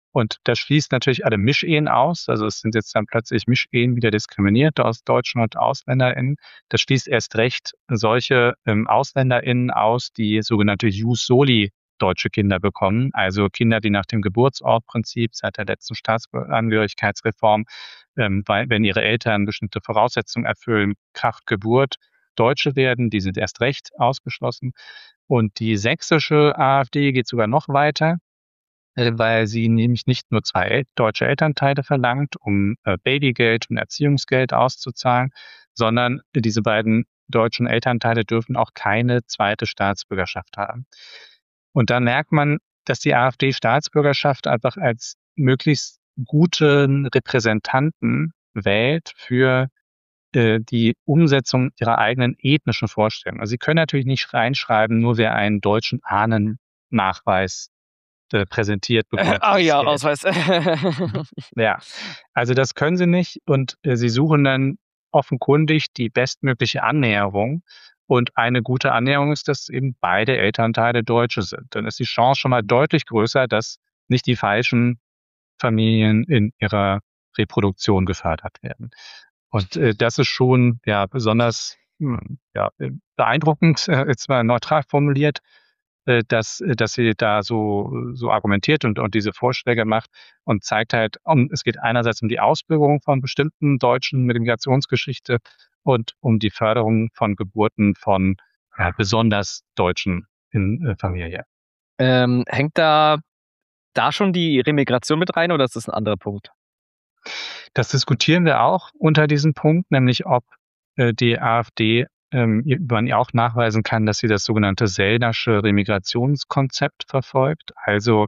Und das schließt natürlich alle Mischehen aus. Also es sind jetzt dann plötzlich Mischehen wieder diskriminiert aus Deutschen und AusländerInnen. Das schließt erst recht solche ähm, AusländerInnen aus, die sogenannte Jus Soli deutsche Kinder bekommen. Also Kinder, die nach dem Geburtsortprinzip seit der letzten Staatsangehörigkeitsreform, ähm, weil, wenn ihre Eltern bestimmte Voraussetzungen erfüllen, Kraft Geburt Deutsche werden, die sind erst recht ausgeschlossen. Und die sächsische AfD geht sogar noch weiter, weil sie nämlich nicht nur zwei El- deutsche Elternteile verlangt, um äh, Babygeld und Erziehungsgeld auszuzahlen, sondern diese beiden deutschen Elternteile dürfen auch keine zweite Staatsbürgerschaft haben. Und da merkt man, dass die AfD Staatsbürgerschaft einfach als möglichst guten Repräsentanten wählt für äh, die Umsetzung ihrer eigenen ethnischen Vorstellungen. Also sie können natürlich nicht reinschreiben, nur wer einen deutschen Ahnennachweis äh, präsentiert bekommt. Ah ja, das Geld. Ausweis. Ja, also das können sie nicht und äh, sie suchen dann offenkundig die bestmögliche Annäherung. Und eine gute Annäherung ist, dass eben beide Elternteile Deutsche sind. Dann ist die Chance schon mal deutlich größer, dass nicht die falschen Familien in ihrer Reproduktion gefördert werden. Und äh, das ist schon ja besonders hm, ja, äh, beeindruckend, äh, jetzt mal neutral formuliert, äh, dass, äh, dass sie da so, so argumentiert und, und diese Vorschläge macht und zeigt halt, um, es geht einerseits um die Ausbildung von bestimmten Deutschen mit Migrationsgeschichte und um die Förderung von Geburten von ja, besonders Deutschen in äh, Familie. ähm, hängt da da schon die Remigration mit rein oder ist das ein anderer Punkt? Das diskutieren wir auch unter diesem Punkt, nämlich ob äh, die AfD, ähm, man ja auch nachweisen kann, dass sie das sogenannte Sellnersche Remigrationskonzept verfolgt, also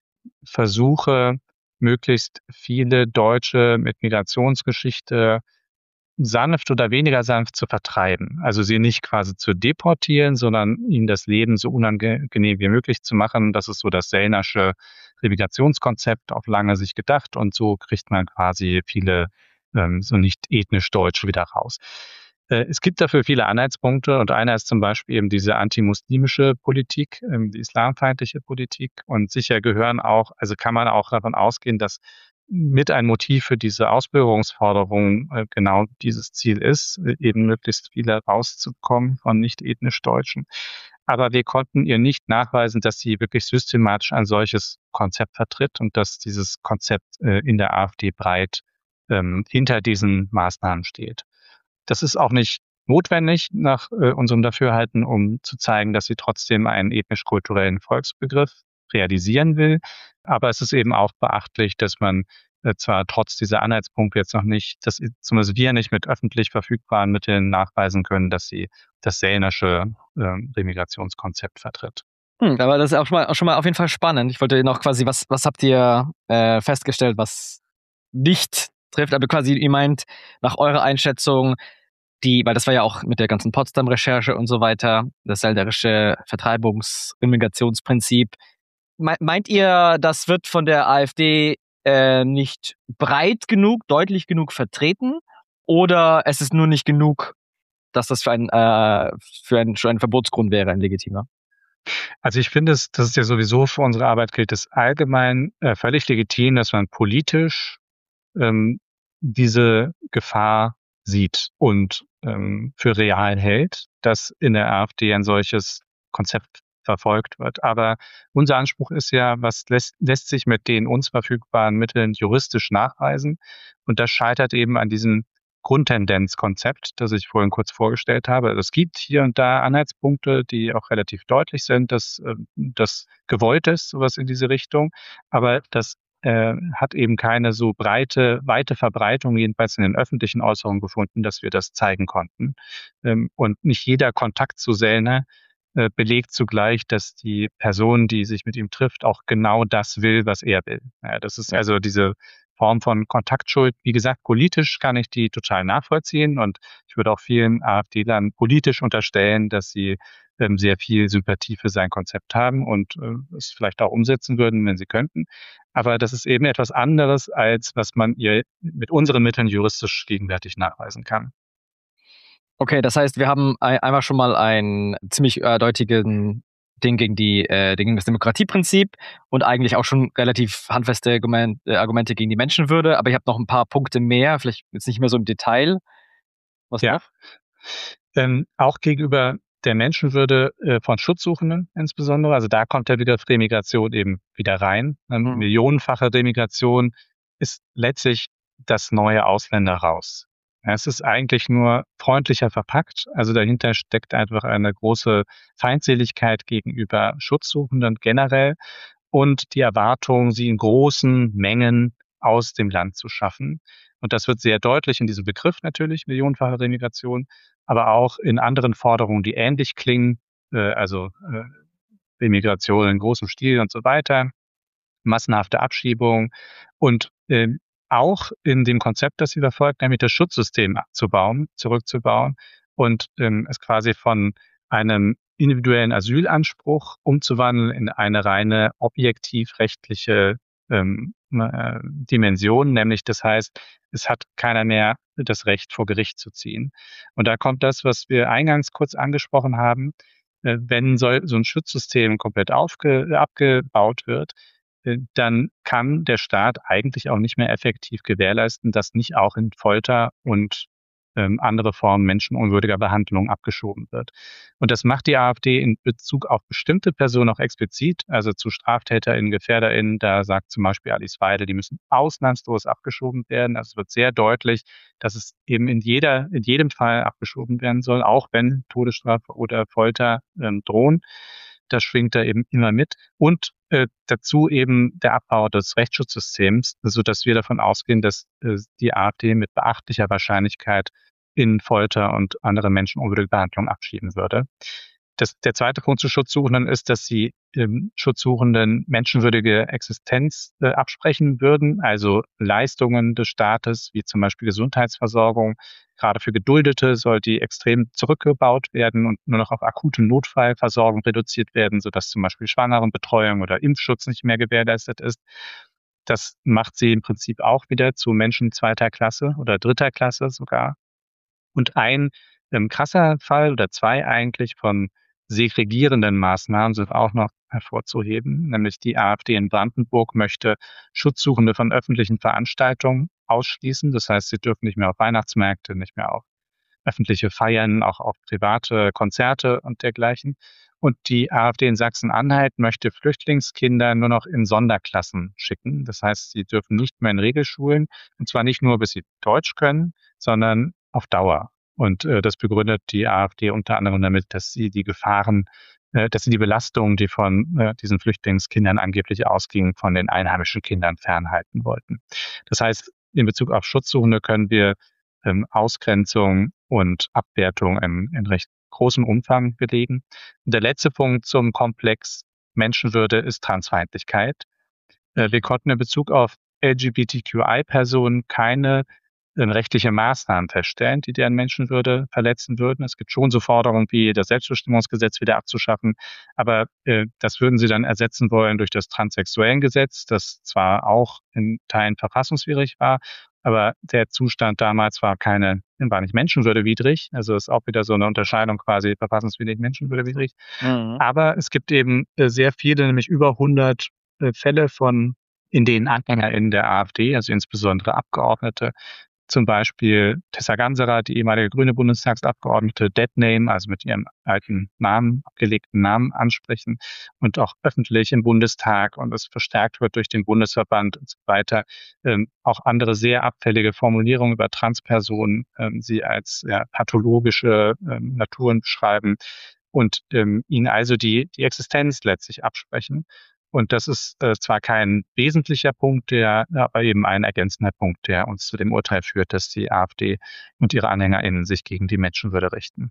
Versuche, möglichst viele Deutsche mit Migrationsgeschichte sanft oder weniger sanft zu vertreiben. Also sie nicht quasi zu deportieren, sondern ihnen das Leben so unangenehm wie möglich zu machen. Das ist so das Sellnersche Remigrationskonzept auf lange Sicht gedacht und so kriegt man quasi viele ähm, so nicht ethnisch Deutsche wieder raus. Äh, es gibt dafür viele Anhaltspunkte und einer ist zum Beispiel eben diese antimuslimische Politik, ähm, die islamfeindliche Politik und sicher gehören auch, also kann man auch davon ausgehen, dass mit ein Motiv für diese Ausbürgerungsforderung äh, genau dieses Ziel ist, äh, eben möglichst viele rauszukommen von nicht ethnisch Deutschen. Aber wir konnten ihr nicht nachweisen, dass sie wirklich systematisch ein solches Konzept vertritt und dass dieses Konzept äh, in der AfD breit ähm, hinter diesen Maßnahmen steht. Das ist auch nicht notwendig nach äh, unserem Dafürhalten, um zu zeigen, dass sie trotzdem einen ethnisch-kulturellen Volksbegriff realisieren will. Aber es ist eben auch beachtlich, dass man äh, zwar trotz dieser Anhaltspunkte jetzt noch nicht, dass zumindest wir nicht mit öffentlich verfügbaren Mitteln nachweisen können, dass sie das Sellnersche äh, Remigrationskonzept vertritt. Hm, aber das ist auch schon mal, auch schon mal auf jeden Fall spannend. Ich wollte noch quasi, was, was habt ihr äh, festgestellt, was nicht trifft? Aber quasi, ihr meint, nach eurer Einschätzung, die, weil das war ja auch mit der ganzen Potsdam-Recherche und so weiter, das sellnerische Vertreibungs-Immigrationsprinzip. Me- Meint ihr, das wird von der AfD äh, nicht breit genug, deutlich genug vertreten? Oder es ist nur nicht genug, dass das für ein, äh, für ein, schon ein Verbotsgrund wäre, ein legitimer? Also ich finde, es, das ist ja sowieso für unsere Arbeit gilt es allgemein äh, völlig legitim, dass man politisch ähm, diese Gefahr sieht und ähm, für real hält, dass in der AfD ein solches Konzept verfolgt wird. Aber unser Anspruch ist ja, was lässt, lässt sich mit den uns verfügbaren Mitteln juristisch nachweisen? Und das scheitert eben an diesem Grundtendenzkonzept, das ich vorhin kurz vorgestellt habe. Also es gibt hier und da Anhaltspunkte, die auch relativ deutlich sind, dass äh, das gewollt ist, sowas in diese Richtung. Aber das äh, hat eben keine so breite, weite Verbreitung, jedenfalls in den öffentlichen Äußerungen gefunden, dass wir das zeigen konnten. Ähm, und nicht jeder Kontakt zu Sellner äh, belegt zugleich, dass die Person, die sich mit ihm trifft, auch genau das will, was er will. Ja, das ist also diese Form von Kontaktschuld. Wie gesagt, politisch kann ich die total nachvollziehen und ich würde auch vielen AfD-Lern politisch unterstellen, dass sie ähm, sehr viel Sympathie für sein Konzept haben und äh, es vielleicht auch umsetzen würden, wenn sie könnten. Aber das ist eben etwas anderes, als was man ihr mit unseren Mitteln juristisch gegenwärtig nachweisen kann. Okay, das heißt, wir haben ein, einmal schon mal einen ziemlich eindeutigen Ding gegen die, äh, gegen das Demokratieprinzip und eigentlich auch schon relativ handfeste Argument, äh, Argumente gegen die Menschenwürde. Aber ich habe noch ein paar Punkte mehr, vielleicht jetzt nicht mehr so im Detail. Was Ja. noch? Ähm, auch gegenüber der Menschenwürde äh, von Schutzsuchenden insbesondere. Also da kommt der Begriff Remigration eben wieder rein. Ähm, Mhm. Millionenfache Remigration ist letztlich das neue Ausländer raus. Ja, es ist eigentlich nur freundlicher verpackt. Also dahinter steckt einfach eine große Feindseligkeit gegenüber Schutzsuchenden generell und die Erwartung, sie in großen Mengen aus dem Land zu schaffen. Und das wird sehr deutlich in diesem Begriff natürlich, millionenfache Remigration, aber auch in anderen Forderungen, die ähnlich klingen, äh, also äh, Remigration in großem Stil und so weiter, massenhafte Abschiebung und ähm, auch in dem Konzept, das sie verfolgt, nämlich das Schutzsystem abzubauen, zurückzubauen und ähm, es quasi von einem individuellen Asylanspruch umzuwandeln in eine reine objektiv rechtliche ähm, äh, Dimension, nämlich das heißt, es hat keiner mehr das Recht, vor Gericht zu ziehen. Und da kommt das, was wir eingangs kurz angesprochen haben, äh, wenn so, so ein Schutzsystem komplett aufge, abgebaut wird, äh, dann kann der Staat eigentlich auch nicht mehr effektiv gewährleisten, dass nicht auch in Folter und ähm, andere Formen menschenunwürdiger Behandlung abgeschoben wird. Und das macht die AfD in Bezug auf bestimmte Personen auch explizit, also zu StraftäterInnen, GefährderInnen. Da sagt zum Beispiel Alice Weidel, die müssen ausnahmslos abgeschoben werden. Also es wird sehr deutlich, dass es eben in jeder, in jedem Fall abgeschoben werden soll, auch wenn Todesstrafe oder Folter ähm, drohen. Das schwingt da eben immer mit. Und äh, dazu eben der Abbau des Rechtsschutzsystems, sodass wir davon ausgehen, dass äh, die AfD mit beachtlicher Wahrscheinlichkeit in Folter und andere menschenunwürdige Behandlung abschieben würde. Das, der zweite Punkt zu Schutzsuchenden ist, dass sie ähm, Schutzsuchenden menschenwürdige Existenz äh, absprechen würden, also Leistungen des Staates, wie zum Beispiel Gesundheitsversorgung. Gerade für Geduldete soll die extrem zurückgebaut werden und nur noch auf akute Notfallversorgung reduziert werden, sodass zum Beispiel Schwangerenbetreuung oder Impfschutz nicht mehr gewährleistet ist. Das macht sie im Prinzip auch wieder zu Menschen zweiter Klasse oder dritter Klasse sogar. Und ein ähm, krasser Fall oder zwei eigentlich von segregierenden Maßnahmen sind auch noch hervorzuheben, nämlich die AfD in Brandenburg möchte Schutzsuchende von öffentlichen Veranstaltungen ausschließen. Das heißt, sie dürfen nicht mehr auf Weihnachtsmärkte, nicht mehr auf öffentliche Feiern, auch auf private Konzerte und dergleichen. Und die AfD in Sachsen-Anhalt möchte Flüchtlingskinder nur noch in Sonderklassen schicken. Das heißt, sie dürfen nicht mehr in Regelschulen, und zwar nicht nur, bis sie Deutsch können, sondern auf Dauer. Und äh, das begründet die AfD unter anderem damit, dass sie die Gefahren, äh, dass sie die Belastungen, die von äh, diesen Flüchtlingskindern angeblich ausgingen, von den einheimischen Kindern fernhalten wollten. Das heißt, in Bezug auf Schutzsuchende können wir ähm, Ausgrenzung und Abwertung in, in recht großem Umfang belegen. Und der letzte Punkt zum Komplex Menschenwürde ist Transfeindlichkeit. Äh, wir konnten in Bezug auf L G B T Q I-Personen keine äh, rechtliche Maßnahmen feststellen, die deren Menschenwürde verletzen würden. Es gibt schon so Forderungen wie das Selbstbestimmungsgesetz wieder abzuschaffen, aber äh, das würden sie dann ersetzen wollen durch das Transsexuellengesetz, das zwar auch in Teilen verfassungswidrig war, aber der Zustand damals war keine, war nicht menschenwürdewidrig. Also ist auch wieder so eine Unterscheidung quasi verfassungswidrig, menschenwürdewidrig. Mhm. Aber es gibt eben äh, sehr viele, nämlich über hundert äh, Fälle von, in denen AnhängerInnen der AfD, also insbesondere Abgeordnete, zum Beispiel Tessa Ganserer, die ehemalige grüne Bundestagsabgeordnete, Deadname, also mit ihrem alten Namen, abgelegten Namen ansprechen und auch öffentlich im Bundestag und es verstärkt wird durch den Bundesverband und so weiter. Ähm, auch andere sehr abfällige Formulierungen über Transpersonen, ähm, sie als ja, pathologische ähm, Naturen beschreiben und ähm, ihnen also die, die Existenz letztlich absprechen. Und das ist äh, zwar kein wesentlicher Punkt, der, aber eben ein ergänzender Punkt, der uns zu dem Urteil führt, dass die AfD und ihre AnhängerInnen sich gegen die Menschenwürde richten.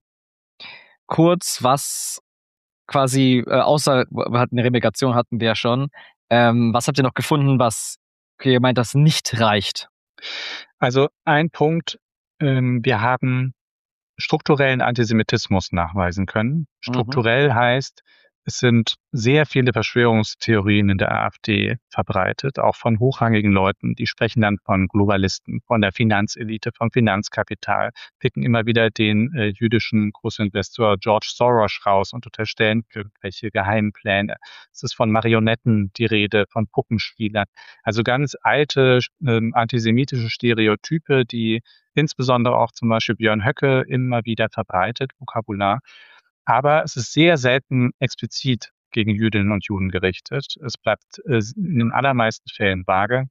Kurz, was quasi, äh, außer wir hatten eine Remigration, hatten wir ja schon. Ähm, was habt ihr noch gefunden, was, okay, ihr meint, das nicht reicht? Also ein Punkt, ähm, wir haben strukturellen Antisemitismus nachweisen können. Strukturell mhm. heißt, Es sind sehr viele Verschwörungstheorien in der AfD verbreitet, auch von hochrangigen Leuten. Die sprechen dann von Globalisten, von der Finanzelite, vom Finanzkapital, picken immer wieder den äh, jüdischen Großinvestor George Soros raus und unterstellen irgendwelche geheimen Pläne. Es ist von Marionetten die Rede, von Puppenspielern. Also ganz alte äh, antisemitische Stereotype, die insbesondere auch zum Beispiel Björn Höcke immer wieder verbreitet, Vokabular. Aber es ist sehr selten explizit gegen Jüdinnen und Juden gerichtet. Es bleibt äh, in den allermeisten Fällen vage.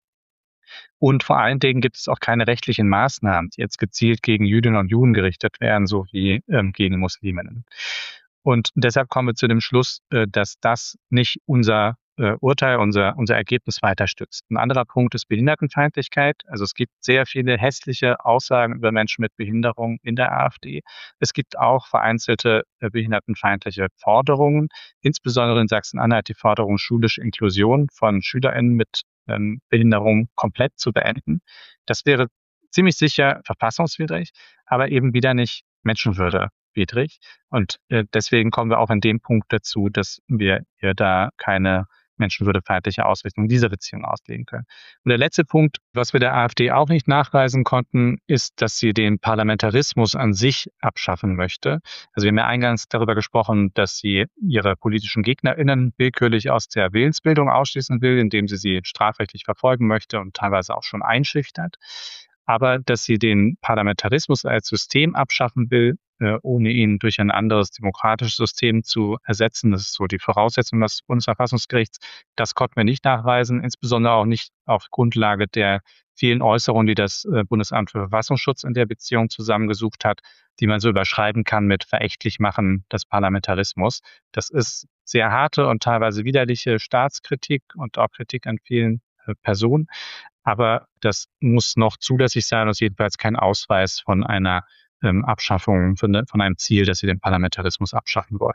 Und vor allen Dingen gibt es auch keine rechtlichen Maßnahmen, die jetzt gezielt gegen Jüdinnen und Juden gerichtet werden, so wie ähm, gegen Musliminnen. Und deshalb kommen wir zu dem Schluss, äh, dass das nicht unser äh, Urteil, unser, unser Ergebnis weiter stützt. Ein anderer Punkt ist Behindertenfeindlichkeit. Also es gibt sehr viele hässliche Aussagen über Menschen mit Behinderung in der AfD. Es gibt auch vereinzelte äh, behindertenfeindliche Forderungen, insbesondere in Sachsen-Anhalt die Forderung, schulische Inklusion von SchülerInnen mit ähm, Behinderung komplett zu beenden. Das wäre ziemlich sicher verfassungswidrig, aber eben wieder nicht menschenwürdewidrig. Und äh, deswegen kommen wir auch in dem Punkt dazu, dass wir hier da keine menschenwürdefeindliche Ausrichtung dieser Beziehung auslegen können. Und der letzte Punkt, was wir der AfD auch nicht nachweisen konnten, ist, dass sie den Parlamentarismus an sich abschaffen möchte. Also wir haben ja eingangs darüber gesprochen, dass sie ihre politischen GegnerInnen willkürlich aus der Willensbildung ausschließen will, indem sie sie strafrechtlich verfolgen möchte und teilweise auch schon einschüchtert. Aber dass sie den Parlamentarismus als System abschaffen will, äh, ohne ihn durch ein anderes demokratisches System zu ersetzen, das ist so die Voraussetzung des Bundesverfassungsgerichts, das konnten wir nicht nachweisen, insbesondere auch nicht auf Grundlage der vielen Äußerungen, die das äh, Bundesamt für Verfassungsschutz in der Beziehung zusammengesucht hat, die man so überschreiben kann mit verächtlich machen des Parlamentarismus. Das ist sehr harte und teilweise widerliche Staatskritik und auch Kritik an vielen äh, Personen. Aber das muss noch zulässig sein und ist jedenfalls kein Ausweis von einer ähm, Abschaffung, von, von einem Ziel, dass sie den Parlamentarismus abschaffen wollen.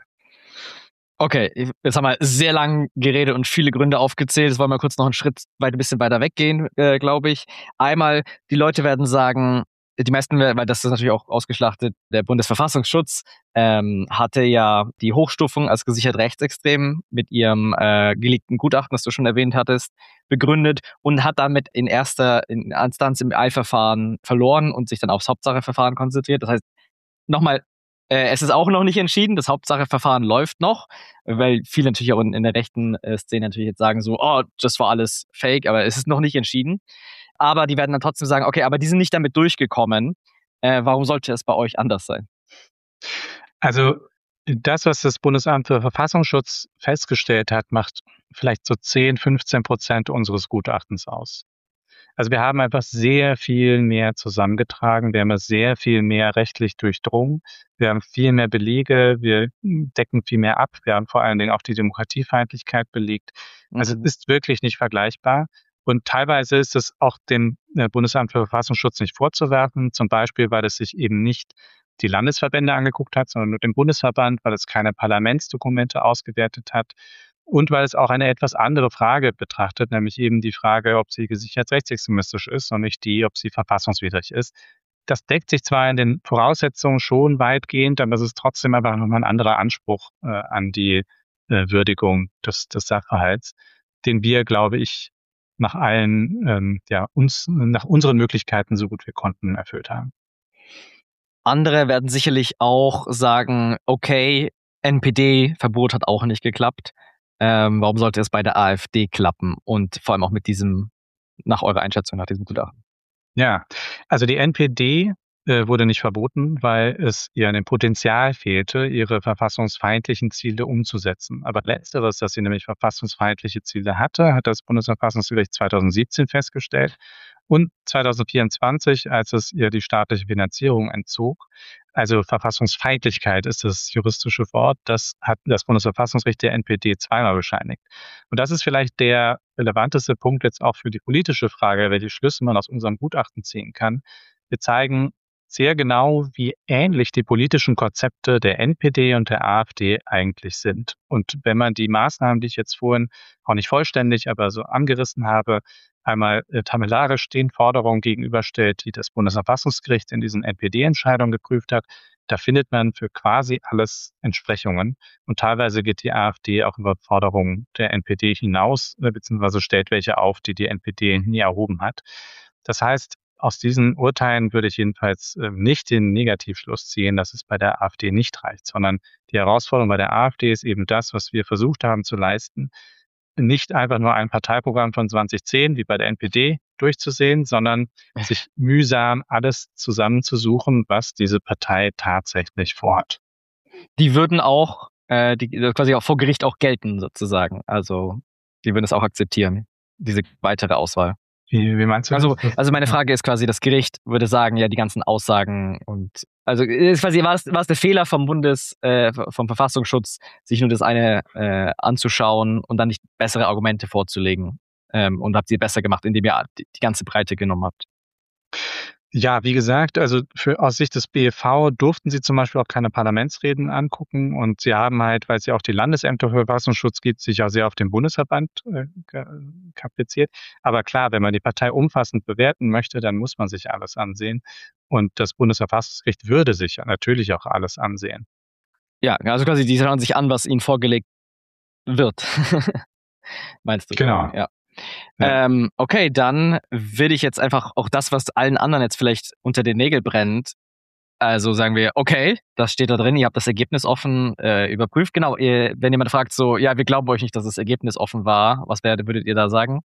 Okay, jetzt haben wir sehr lang geredet und viele Gründe aufgezählt. Jetzt wollen wir kurz noch einen Schritt weit, ein bisschen weiter weggehen, äh, glaube ich. Einmal, die Leute werden sagen, die meisten, weil das ist natürlich auch ausgeschlachtet, der Bundesverfassungsschutz ähm, hatte ja die Hochstufung als gesichert rechtsextrem mit ihrem äh, geleakten Gutachten, das du schon erwähnt hattest, begründet und hat damit in erster Instanz im Eilverfahren verloren und sich dann aufs Hauptsacheverfahren konzentriert. Das heißt, nochmal, äh, es ist auch noch nicht entschieden, das Hauptsacheverfahren läuft noch, weil viele natürlich auch in, in der rechten äh, Szene natürlich jetzt sagen so, oh, das war alles fake, aber es ist noch nicht entschieden. Aber die werden dann trotzdem sagen, okay, aber die sind nicht damit durchgekommen. Äh, warum sollte es bei euch anders sein? Also das, was das Bundesamt für Verfassungsschutz festgestellt hat, macht vielleicht so zehn, fünfzehn Prozent unseres Gutachtens aus. Also wir haben einfach sehr viel mehr zusammengetragen. Wir haben sehr viel mehr rechtlich durchdrungen. Wir haben viel mehr Belege. Wir decken viel mehr ab. Wir haben vor allen Dingen auch die Demokratiefeindlichkeit belegt. Also mhm. es ist wirklich nicht vergleichbar. Und teilweise ist es auch dem Bundesamt für Verfassungsschutz nicht vorzuwerfen, zum Beispiel, weil es sich eben nicht die Landesverbände angeguckt hat, sondern nur den Bundesverband, weil es keine Parlamentsdokumente ausgewertet hat und weil es auch eine etwas andere Frage betrachtet, nämlich eben die Frage, ob sie gesichert rechtsextremistisch ist und nicht die, ob sie verfassungswidrig ist. Das deckt sich zwar in den Voraussetzungen schon weitgehend, aber es ist trotzdem einfach nochmal ein anderer Anspruch äh, an die äh, Würdigung des, des Sachverhalts, den wir, glaube ich, nach allen, ähm, ja, uns, nach unseren Möglichkeiten, so gut wir konnten, erfüllt haben. Andere werden sicherlich auch sagen, okay, N P D-Verbot hat auch nicht geklappt. Ähm, warum sollte es bei der AfD klappen? Und vor allem auch mit diesem, nach eurer Einschätzung, nach diesem Gutachten. Ja, also die N P D äh, wurde nicht verboten, weil es ihr an dem Potenzial fehlte, ihre verfassungsfeindlichen Ziele umzusetzen. Aber letzteres, dass sie nämlich verfassungsfeindliche Ziele hatte, hat das Bundesverfassungsgericht zweitausendsiebzehn festgestellt und zweitausendvierundzwanzig, als es ihr die staatliche Finanzierung entzog. Also Verfassungsfeindlichkeit ist das juristische Wort. Das hat das Bundesverfassungsgericht der N P D zweimal bescheinigt. Und das ist vielleicht der relevanteste Punkt jetzt auch für die politische Frage, welche Schlüsse man aus unserem Gutachten ziehen kann. Wir zeigen sehr genau, wie ähnlich die politischen Konzepte der N P D und der AfD eigentlich sind. Und wenn man die Maßnahmen, die ich jetzt vorhin auch nicht vollständig, aber so angerissen habe, einmal äh, tabellarisch den Forderungen gegenüberstellt, die das Bundesverfassungsgericht in diesen N P D-Entscheidungen geprüft hat, Da findet man für quasi alles Entsprechungen. Und teilweise geht die AfD auch über Forderungen der N P D hinaus, beziehungsweise stellt welche auf, die die N P D nie erhoben hat. Das heißt, aus diesen Urteilen würde ich jedenfalls nicht den Negativschluss ziehen, dass es bei der AfD nicht reicht, sondern die Herausforderung bei der AfD ist eben das, was wir versucht haben zu leisten, nicht einfach nur ein Parteiprogramm von zwanzig zehn wie bei der N P D durchzusehen, sondern sich mühsam alles zusammenzusuchen, was diese Partei tatsächlich vorhat. Die würden auch, äh, die quasi auch vor Gericht auch gelten sozusagen. Also die würden es auch akzeptieren, diese weitere Auswahl. Wie, wie meinst du also, das? Also meine Frage ist quasi, das Gericht würde sagen, ja, die ganzen Aussagen und also ist quasi, war es, war es der Fehler vom Bundes, äh, vom Verfassungsschutz, sich nur das eine äh, anzuschauen und dann nicht bessere Argumente vorzulegen? Ähm, und habt ihr besser gemacht, indem ihr die, die ganze Breite genommen habt? Ja, wie gesagt, also für, aus Sicht des B E V durften sie zum Beispiel auch keine Parlamentsreden angucken und sie haben halt, weil es ja auch die Landesämter für Verfassungsschutz gibt, sich auch sehr auf den Bundesverband äh, kapriziert. Aber klar, wenn man die Partei umfassend bewerten möchte, dann muss man sich alles ansehen und das Bundesverfassungsgericht würde sich natürlich auch alles ansehen. Ja, also quasi, die schauen sich an, was ihnen vorgelegt wird. Meinst du? Genau. Ja. Ja. Ähm, okay, dann würde ich jetzt einfach auch das, was allen anderen jetzt vielleicht unter den Nägeln brennt, also sagen wir, okay, das steht da drin, ihr habt das Ergebnis offen äh, überprüft. Genau, ihr, wenn jemand fragt so, ja, wir glauben euch nicht, dass das Ergebnis offen war, was wär, würdet ihr da sagen?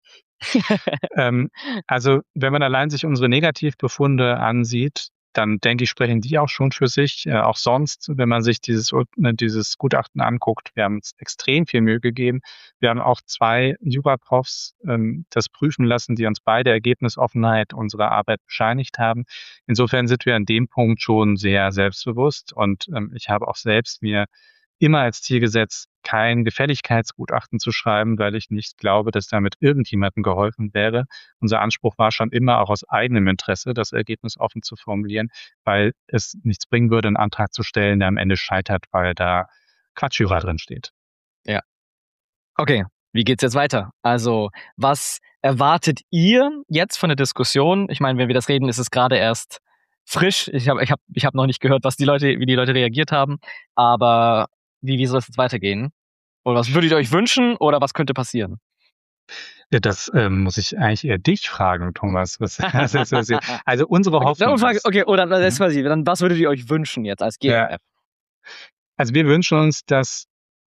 ähm, also wenn man allein sich unsere Negativbefunde ansieht, dann denke ich, sprechen die auch schon für sich. Äh, auch sonst, wenn man sich dieses, äh, dieses Gutachten anguckt, wir haben uns extrem viel Mühe gegeben. Wir haben auch zwei Juraprofs ähm, das prüfen lassen, die uns beide Ergebnisoffenheit unserer Arbeit bescheinigt haben. Insofern sind wir an dem Punkt schon sehr selbstbewusst und ähm, ich habe auch selbst mir immer als Ziel gesetzt, kein Gefälligkeitsgutachten zu schreiben, weil ich nicht glaube, dass damit irgendjemandem geholfen wäre. Unser Anspruch war schon immer auch aus eigenem Interesse, das Ergebnis offen zu formulieren, weil es nichts bringen würde, einen Antrag zu stellen, der am Ende scheitert, weil da Quatschjura drin steht. Ja. Okay, wie geht's jetzt weiter? Also, was erwartet ihr jetzt von der Diskussion? Ich meine, wenn wir das reden, ist es gerade erst frisch. Ich habe ich hab, ich hab noch nicht gehört, was die Leute, wie die Leute reagiert haben, aber Wie, wie soll es jetzt weitergehen? Oder was würdet ihr euch wünschen oder was könnte passieren? Ja, das ähm, muss ich eigentlich eher dich fragen, Thomas. Was, was ist das hier? Also unsere Hoffnung. Okay, ist, okay oder das ist quasi, dann was würdet ihr euch wünschen jetzt als G F F? Ja. Also wir wünschen uns, dass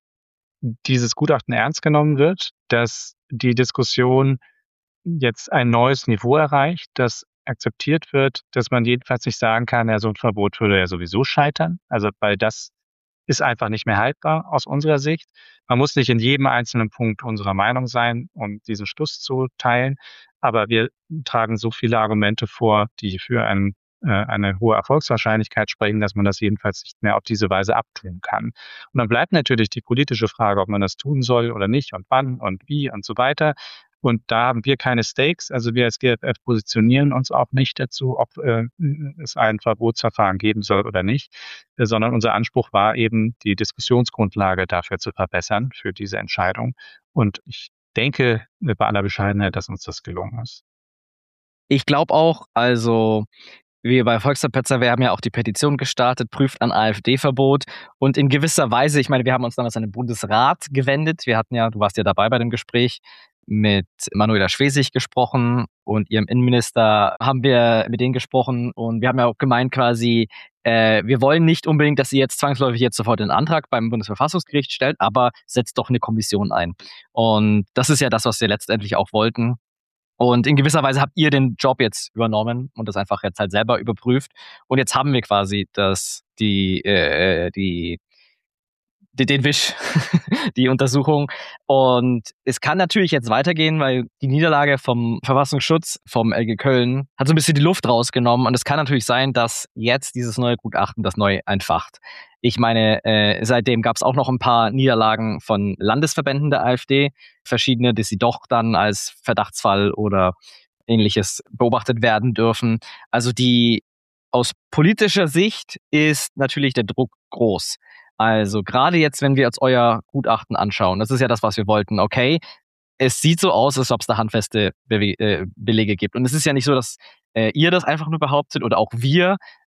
dieses Gutachten ernst genommen wird, dass die Diskussion jetzt ein neues Niveau erreicht, dass akzeptiert wird, dass man jedenfalls nicht sagen kann, ja, so ein Verbot würde ja sowieso scheitern. Also weil das ist einfach nicht mehr haltbar aus unserer Sicht. Man muss nicht in jedem einzelnen Punkt unserer Meinung sein, um diesen Schluss zu teilen, aber wir tragen so viele Argumente vor, die für ein, äh, eine hohe Erfolgswahrscheinlichkeit sprechen, dass man das jedenfalls nicht mehr auf diese Weise abtun kann. Und dann bleibt natürlich die politische Frage, ob man das tun soll oder nicht und wann und wie und so weiter. Und da haben wir keine Stakes. Also wir als G F F positionieren uns auch nicht dazu, ob äh, es ein Verbotsverfahren geben soll oder nicht, äh, sondern unser Anspruch war eben, die Diskussionsgrundlage dafür zu verbessern, für diese Entscheidung. Und ich denke, bei aller Bescheidenheit, dass uns das gelungen ist. Ich glaube auch, also wir bei Volksverpetzer, wir haben ja auch die Petition gestartet, prüft ein AfD-Verbot und in gewisser Weise, ich meine, wir haben uns damals an den Bundesrat gewendet. Wir hatten ja, du warst ja dabei bei dem Gespräch, mit Manuela Schwesig gesprochen und ihrem Innenminister haben wir mit denen gesprochen und wir haben ja auch gemeint quasi, äh, wir wollen nicht unbedingt, dass sie jetzt zwangsläufig jetzt sofort den Antrag beim Bundesverfassungsgericht stellt, aber setzt doch eine Kommission ein. Und das ist ja das, was wir letztendlich auch wollten. Und in gewisser Weise habt ihr den Job jetzt übernommen und das einfach jetzt halt selber überprüft. Und jetzt haben wir quasi das, die, äh, die, die, den Wisch, die Untersuchung. Und es kann natürlich jetzt weitergehen, weil die Niederlage vom Verfassungsschutz, vom L G Köln, hat so ein bisschen die Luft rausgenommen. Und es kann natürlich sein, dass jetzt dieses neue Gutachten das neu entfacht. Ich meine, äh, seitdem gab es auch noch ein paar Niederlagen von Landesverbänden der AfD, verschiedene, die sie doch dann als Verdachtsfall oder Ähnliches beobachtet werden dürfen. Also die aus politischer Sicht ist natürlich der Druck groß. Also gerade jetzt, wenn wir uns euer Gutachten anschauen, das ist ja das, was wir wollten. Okay, es sieht so aus, als ob es da handfeste Bewe- äh, Belege gibt. Und es ist ja nicht so, dass äh, ihr das einfach nur behauptet oder auch wir.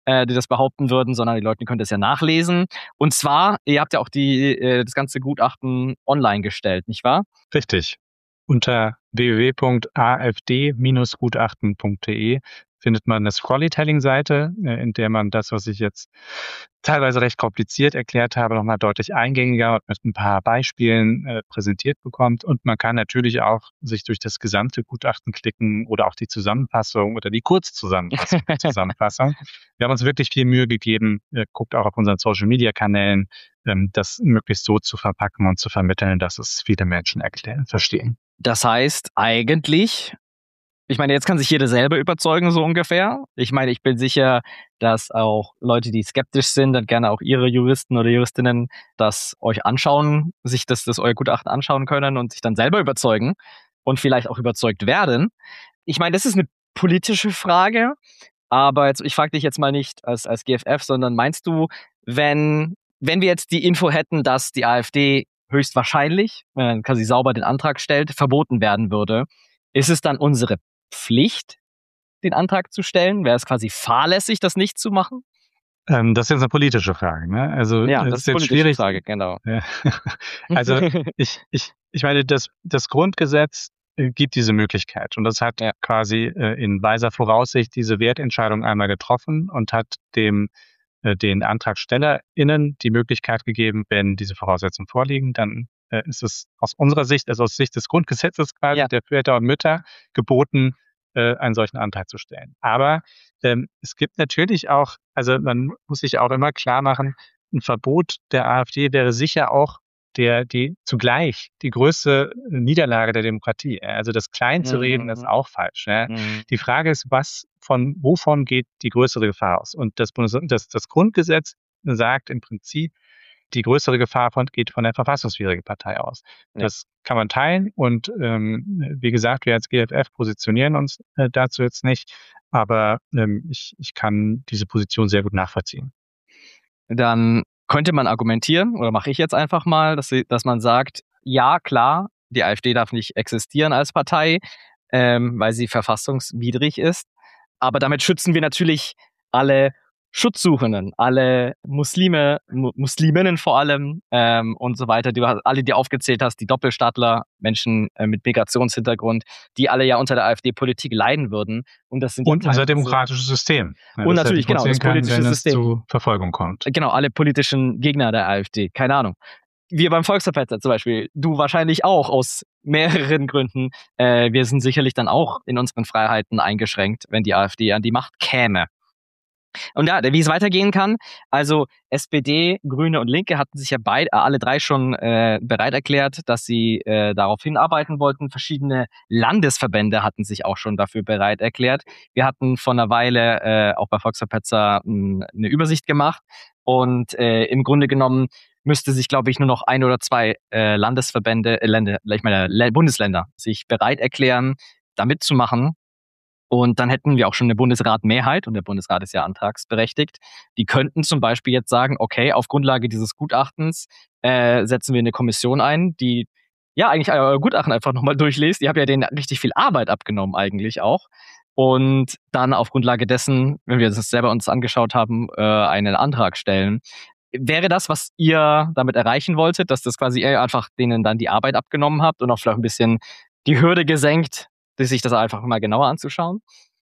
äh, die das behaupten würden, sondern die Leute können das ja nachlesen. Und zwar, ihr habt ja auch die, äh, das ganze Gutachten online gestellt, nicht wahr? Richtig. Unter w w w punkt a f d Bindestrich gutachten punkt d e findet man eine Storytelling-Seite, in der man das, was ich jetzt teilweise recht kompliziert erklärt habe, nochmal deutlich eingängiger und mit ein paar Beispielen äh, präsentiert bekommt. Und man kann natürlich auch sich durch das gesamte Gutachten klicken oder auch die Zusammenfassung oder die Kurzzusammenfassung. Zusammenfassung. Wir haben uns wirklich viel Mühe gegeben, äh, guckt auch auf unseren Social-Media-Kanälen, ähm, das möglichst so zu verpacken und zu vermitteln, dass es viele Menschen erklären, verstehen. Das heißt, eigentlich, ich meine, jetzt kann sich jeder selber überzeugen, so ungefähr. Ich meine, ich bin sicher, dass auch Leute, die skeptisch sind, dann gerne auch ihre Juristen oder Juristinnen das euch anschauen, sich das, das euer Gutachten anschauen können und sich dann selber überzeugen und vielleicht auch überzeugt werden. Ich meine, das ist eine politische Frage, aber jetzt, ich frage dich jetzt mal nicht als, als G F F, sondern meinst du, wenn, wenn wir jetzt die Info hätten, dass die AfD höchstwahrscheinlich, wenn man quasi sauber den Antrag stellt, verboten werden würde, ist es dann unsere Pflicht, den Antrag zu stellen? Wäre es quasi fahrlässig, das nicht zu machen? Ähm, das ist jetzt eine politische Frage, ne? Also Ja, das das ist jetzt ist eine schwierig. Frage, genau. Ja. Also ich, ich, ich meine, das, das Grundgesetz äh, gibt diese Möglichkeit und das hat Ja. quasi äh, in weiser Voraussicht diese Wertentscheidung einmal getroffen und hat dem äh, den AntragstellerInnen die Möglichkeit gegeben, wenn diese Voraussetzungen vorliegen, dann äh, ist es aus unserer Sicht, also aus Sicht des Grundgesetzes quasi, Ja. der Väter und Mütter geboten, äh, einen solchen Antrag zu stellen. Aber ähm, es gibt natürlich auch, also man muss sich auch immer klar machen, ein Verbot der AfD wäre sicher auch der, die zugleich die größte Niederlage der Demokratie. Ja. Also das klein zu reden, Mhm. ist auch falsch. Ja. Mhm. Die Frage ist, was von, wovon geht die größere Gefahr aus? Und das, Bundes das, das Grundgesetz sagt im Prinzip, die größere Gefahr von, geht von der verfassungswidrigen Partei aus. Ja. Das kann man teilen und ähm, wie gesagt, wir als G F F positionieren uns äh, dazu jetzt nicht, aber ähm, ich, ich kann diese Position sehr gut nachvollziehen. Dann könnte man argumentieren, oder mache ich jetzt einfach mal, dass, sie, dass man sagt, ja, klar, die AfD darf nicht existieren als Partei, ähm, weil sie verfassungswidrig ist. Aber damit schützen wir natürlich alle Schutzsuchenden, alle Muslime, Mu- Musliminnen vor allem ähm, und so weiter, die, alle, die aufgezählt hast, die Doppelstaatler, Menschen äh, mit Migrationshintergrund, die alle ja unter der AfD-Politik leiden würden. Und das sind Und ja unser teilweise- demokratisches System. Ja, Und das natürlich, halt genau, das kann, politische wenn System. es zu Verfolgung kommt. Genau, alle politischen Gegner der AfD, keine Ahnung. Wir beim Volksverpetzer zum Beispiel, du wahrscheinlich auch aus mehreren Gründen. Äh, wir sind sicherlich dann auch in unseren Freiheiten eingeschränkt, wenn die AfD an die Macht käme. Und ja, wie es weitergehen kann, also S P D, Grüne und Linke hatten sich ja beide, äh, alle drei schon äh, bereit erklärt, dass sie äh, darauf hinarbeiten wollten. Verschiedene Landesverbände hatten sich auch schon dafür bereit erklärt. Wir hatten vor einer Weile äh, auch bei Volksverpetzer mh, eine Übersicht gemacht und äh, im Grunde genommen müsste sich, glaube ich, nur noch ein oder zwei äh, Landesverbände, äh, Länder, ich meine L- Bundesländer, sich bereit erklären, da mitzumachen. Und dann hätten wir auch schon eine Bundesratmehrheit, und der Bundesrat ist ja antragsberechtigt. Die könnten zum Beispiel jetzt sagen, okay, auf Grundlage dieses Gutachtens äh, setzen wir eine Kommission ein, die ja eigentlich euer Gutachten einfach nochmal durchliest. Ihr habt ja denen richtig viel Arbeit abgenommen eigentlich auch. Und dann auf Grundlage dessen, wenn wir das selber uns angeschaut haben, äh, einen Antrag stellen. Wäre das, was ihr damit erreichen wolltet, dass das quasi ihr einfach denen dann die Arbeit abgenommen habt und auch vielleicht ein bisschen die Hürde gesenkt, sich das einfach mal genauer anzuschauen?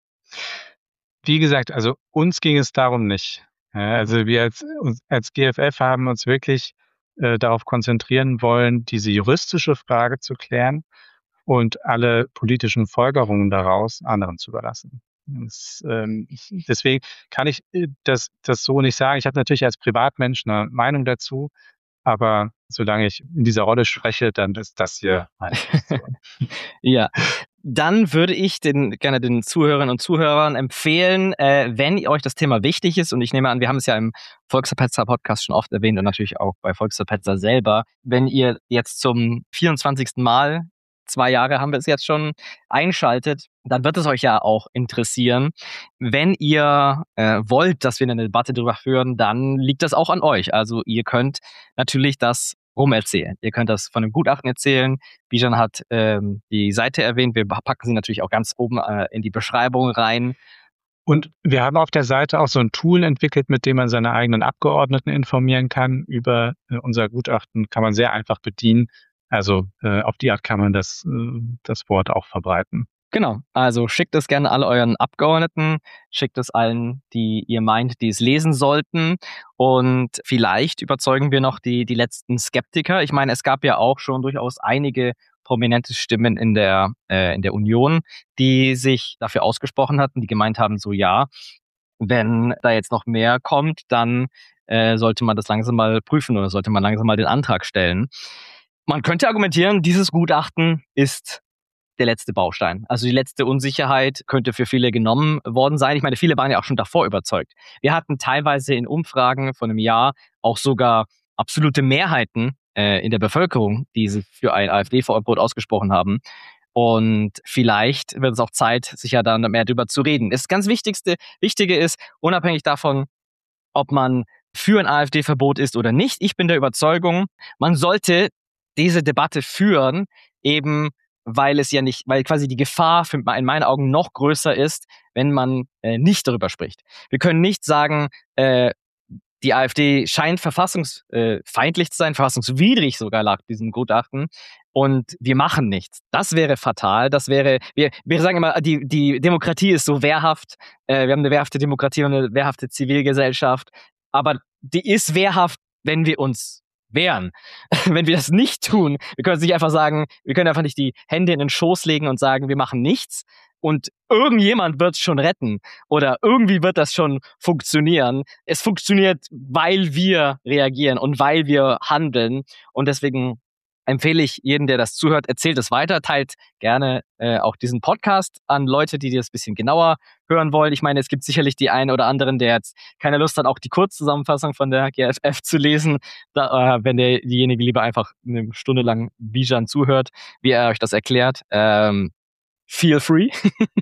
Wie gesagt, also uns ging es darum nicht. Ja, also wir als, als G F F haben uns wirklich äh, darauf konzentrieren wollen, diese juristische Frage zu klären und alle politischen Folgerungen daraus anderen zu überlassen. Das, ähm, deswegen kann ich das, das so nicht sagen. Ich habe natürlich als Privatmensch eine Meinung dazu, aber solange ich in dieser Rolle spreche, dann ist das hier meine Position. Ja, dann würde ich den, gerne den Zuhörerinnen und Zuhörern empfehlen, äh, wenn euch das Thema wichtig ist, und ich nehme an, wir haben es ja im Volksverpetzer-Podcast schon oft erwähnt und natürlich auch bei Volksverpetzer selber, wenn ihr jetzt zum vierundzwanzigsten Mal, zwei Jahre haben wir es jetzt schon, einschaltet, dann wird es euch ja auch interessieren. Wenn ihr äh, wollt, dass wir eine Debatte darüber führen, dann liegt das auch an euch. Also ihr könnt natürlich das rumerzählen. Ihr könnt das von einem Gutachten erzählen. Bijan hat ähm, die Seite erwähnt. Wir packen sie natürlich auch ganz oben äh, in die Beschreibung rein. Und wir haben auf der Seite auch so ein Tool entwickelt, mit dem man seine eigenen Abgeordneten informieren kann über äh, unser Gutachten. Kann man sehr einfach bedienen. Also äh, auf die Art kann man das, äh, das Wort auch verbreiten. Genau, also schickt es gerne alle euren Abgeordneten, schickt es allen, die ihr meint, die es lesen sollten, und vielleicht überzeugen wir noch die, die letzten Skeptiker. Ich meine, es gab ja auch schon durchaus einige prominente Stimmen in der, äh, in der Union, die sich dafür ausgesprochen hatten, die gemeint haben, so ja, wenn da jetzt noch mehr kommt, dann äh, sollte man das langsam mal prüfen oder sollte man langsam mal den Antrag stellen. Man könnte argumentieren, dieses Gutachten ist der letzte Baustein. Also die letzte Unsicherheit könnte für viele genommen worden sein. Ich meine, viele waren ja auch schon davor überzeugt. Wir hatten teilweise in Umfragen von einem Jahr auch sogar absolute Mehrheiten äh, in der Bevölkerung, die sich für ein AfD-Verbot ausgesprochen haben. Und vielleicht wird es auch Zeit, sich ja dann mehr darüber zu reden. Das ganz Wichtigste, Wichtige ist, unabhängig davon, ob man für ein AfD-Verbot ist oder nicht, ich bin der Überzeugung, man sollte diese Debatte führen, eben weil es ja nicht, weil quasi die Gefahr für, in meinen Augen noch größer ist, wenn man äh, nicht darüber spricht. Wir können nicht sagen, äh, die AfD scheint verfassungsfeindlich zu sein, verfassungswidrig sogar laut diesem Gutachten, und wir machen nichts. Das wäre fatal. Das wäre, wir, wir sagen immer, die, die Demokratie ist so wehrhaft. Äh, wir haben eine wehrhafte Demokratie und eine wehrhafte Zivilgesellschaft. Aber die ist wehrhaft, wenn wir uns wehren. Wenn wir das nicht tun, wir können nicht einfach sagen, wir können einfach nicht die Hände in den Schoß legen und sagen, wir machen nichts und irgendjemand wird es schon retten oder irgendwie wird das schon funktionieren. Es funktioniert, weil wir reagieren und weil wir handeln, und deswegen empfehle ich jeden, der das zuhört, erzählt es weiter, teilt gerne äh, auch diesen Podcast an Leute, die das ein bisschen genauer hören wollen. Ich meine, es gibt sicherlich die einen oder anderen, der jetzt keine Lust hat, auch die Kurzzusammenfassung von der G F F zu lesen, da, äh, wenn der, diejenige lieber einfach eine Stunde lang Bijan zuhört, wie er euch das erklärt. Ähm, feel free.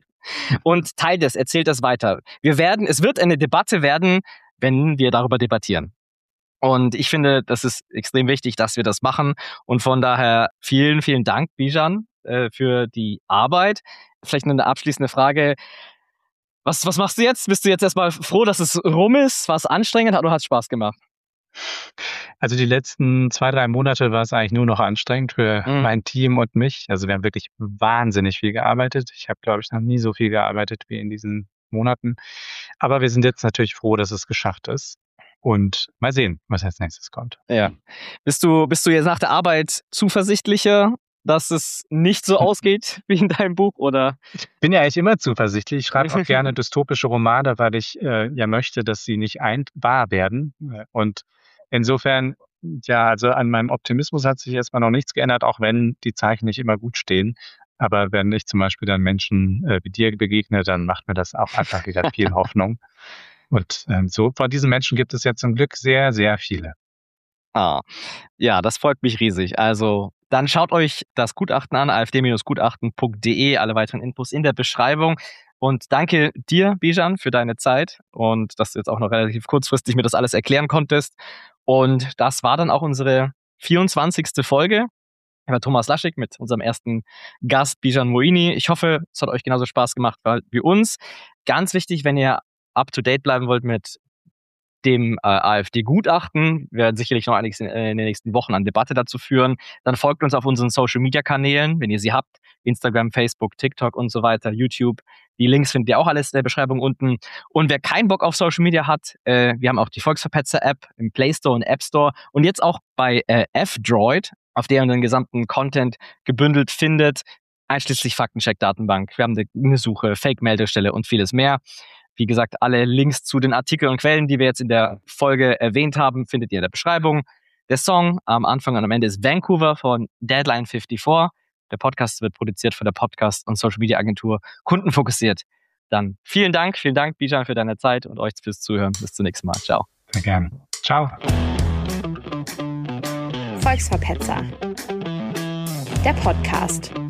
Und teilt es, erzählt es weiter. Wir werden, es wird eine Debatte werden, wenn wir darüber debattieren. Und ich finde, das ist extrem wichtig, dass wir das machen. Und von daher vielen, vielen Dank, Bijan, äh, für die Arbeit. Vielleicht eine abschließende Frage. Was, was machst du jetzt? Bist du jetzt erstmal froh, dass es rum ist? War es anstrengend oder hat es Spaß gemacht? Also die letzten zwei, drei Monate war es eigentlich nur noch anstrengend für mhm. mein Team und mich. Also wir haben wirklich wahnsinnig viel gearbeitet. Ich habe, glaube ich, noch nie so viel gearbeitet wie in diesen Monaten. Aber wir sind jetzt natürlich froh, dass es geschafft ist. Und mal sehen, was als nächstes kommt. Ja. Bist du, bist du jetzt nach der Arbeit zuversichtlicher, dass es nicht so ausgeht wie in deinem Buch, oder? Ich bin ja eigentlich immer zuversichtlich. Ich schreibe auch gerne dystopische Romane, weil ich äh, ja möchte, dass sie nicht ein wahr werden. Und insofern, ja, also an meinem Optimismus hat sich erstmal noch nichts geändert, auch wenn die Zeichen nicht immer gut stehen. Aber wenn ich zum Beispiel dann Menschen äh, wie dir begegne, dann macht mir das auch einfach wieder viel Hoffnung. Und ähm, so von diesen Menschen gibt es ja zum Glück sehr, sehr viele. Ah, ja, das freut mich riesig. Also dann schaut euch das Gutachten an, a f d Bindestrich gutachten punkt d e, alle weiteren Infos in der Beschreibung. Und danke dir, Bijan, für deine Zeit und dass du jetzt auch noch relativ kurzfristig mir das alles erklären konntest. Und das war dann auch unsere vierundzwanzigste Folge. Ich war Thomas Laschig mit unserem ersten Gast, Bijan Moini. Ich hoffe, es hat euch genauso Spaß gemacht wie uns. Ganz wichtig, wenn ihr up-to-date bleiben wollt mit dem äh, AfD-Gutachten, wir werden sicherlich noch einiges in, äh, in den nächsten Wochen an Debatte dazu führen, dann folgt uns auf unseren Social-Media-Kanälen, wenn ihr sie habt, Instagram, Facebook, TikTok und so weiter, YouTube. Die Links findet ihr auch alles in der Beschreibung unten. Und wer keinen Bock auf Social Media hat, äh, wir haben auch die Volksverpetzer-App im Play Store und App Store und jetzt auch bei äh, F-Droid, auf der ihr den gesamten Content gebündelt findet, einschließlich Faktencheck-Datenbank. Wir haben eine Suche, Fake-Meldestelle und vieles mehr. Wie gesagt, alle Links zu den Artikeln und Quellen, die wir jetzt in der Folge erwähnt haben, findet ihr in der Beschreibung. Der Song am Anfang und am Ende ist Vancouver von Deadline fünfundfünfzig. Der Podcast wird produziert von der Podcast- und Social-Media-Agentur Kundenfokussiert. Dann vielen Dank, vielen Dank, Bijan, für deine Zeit und euch fürs Zuhören. Bis zum nächsten Mal. Ciao. Sehr gerne. Ciao. Volksverpetzer. Der Podcast.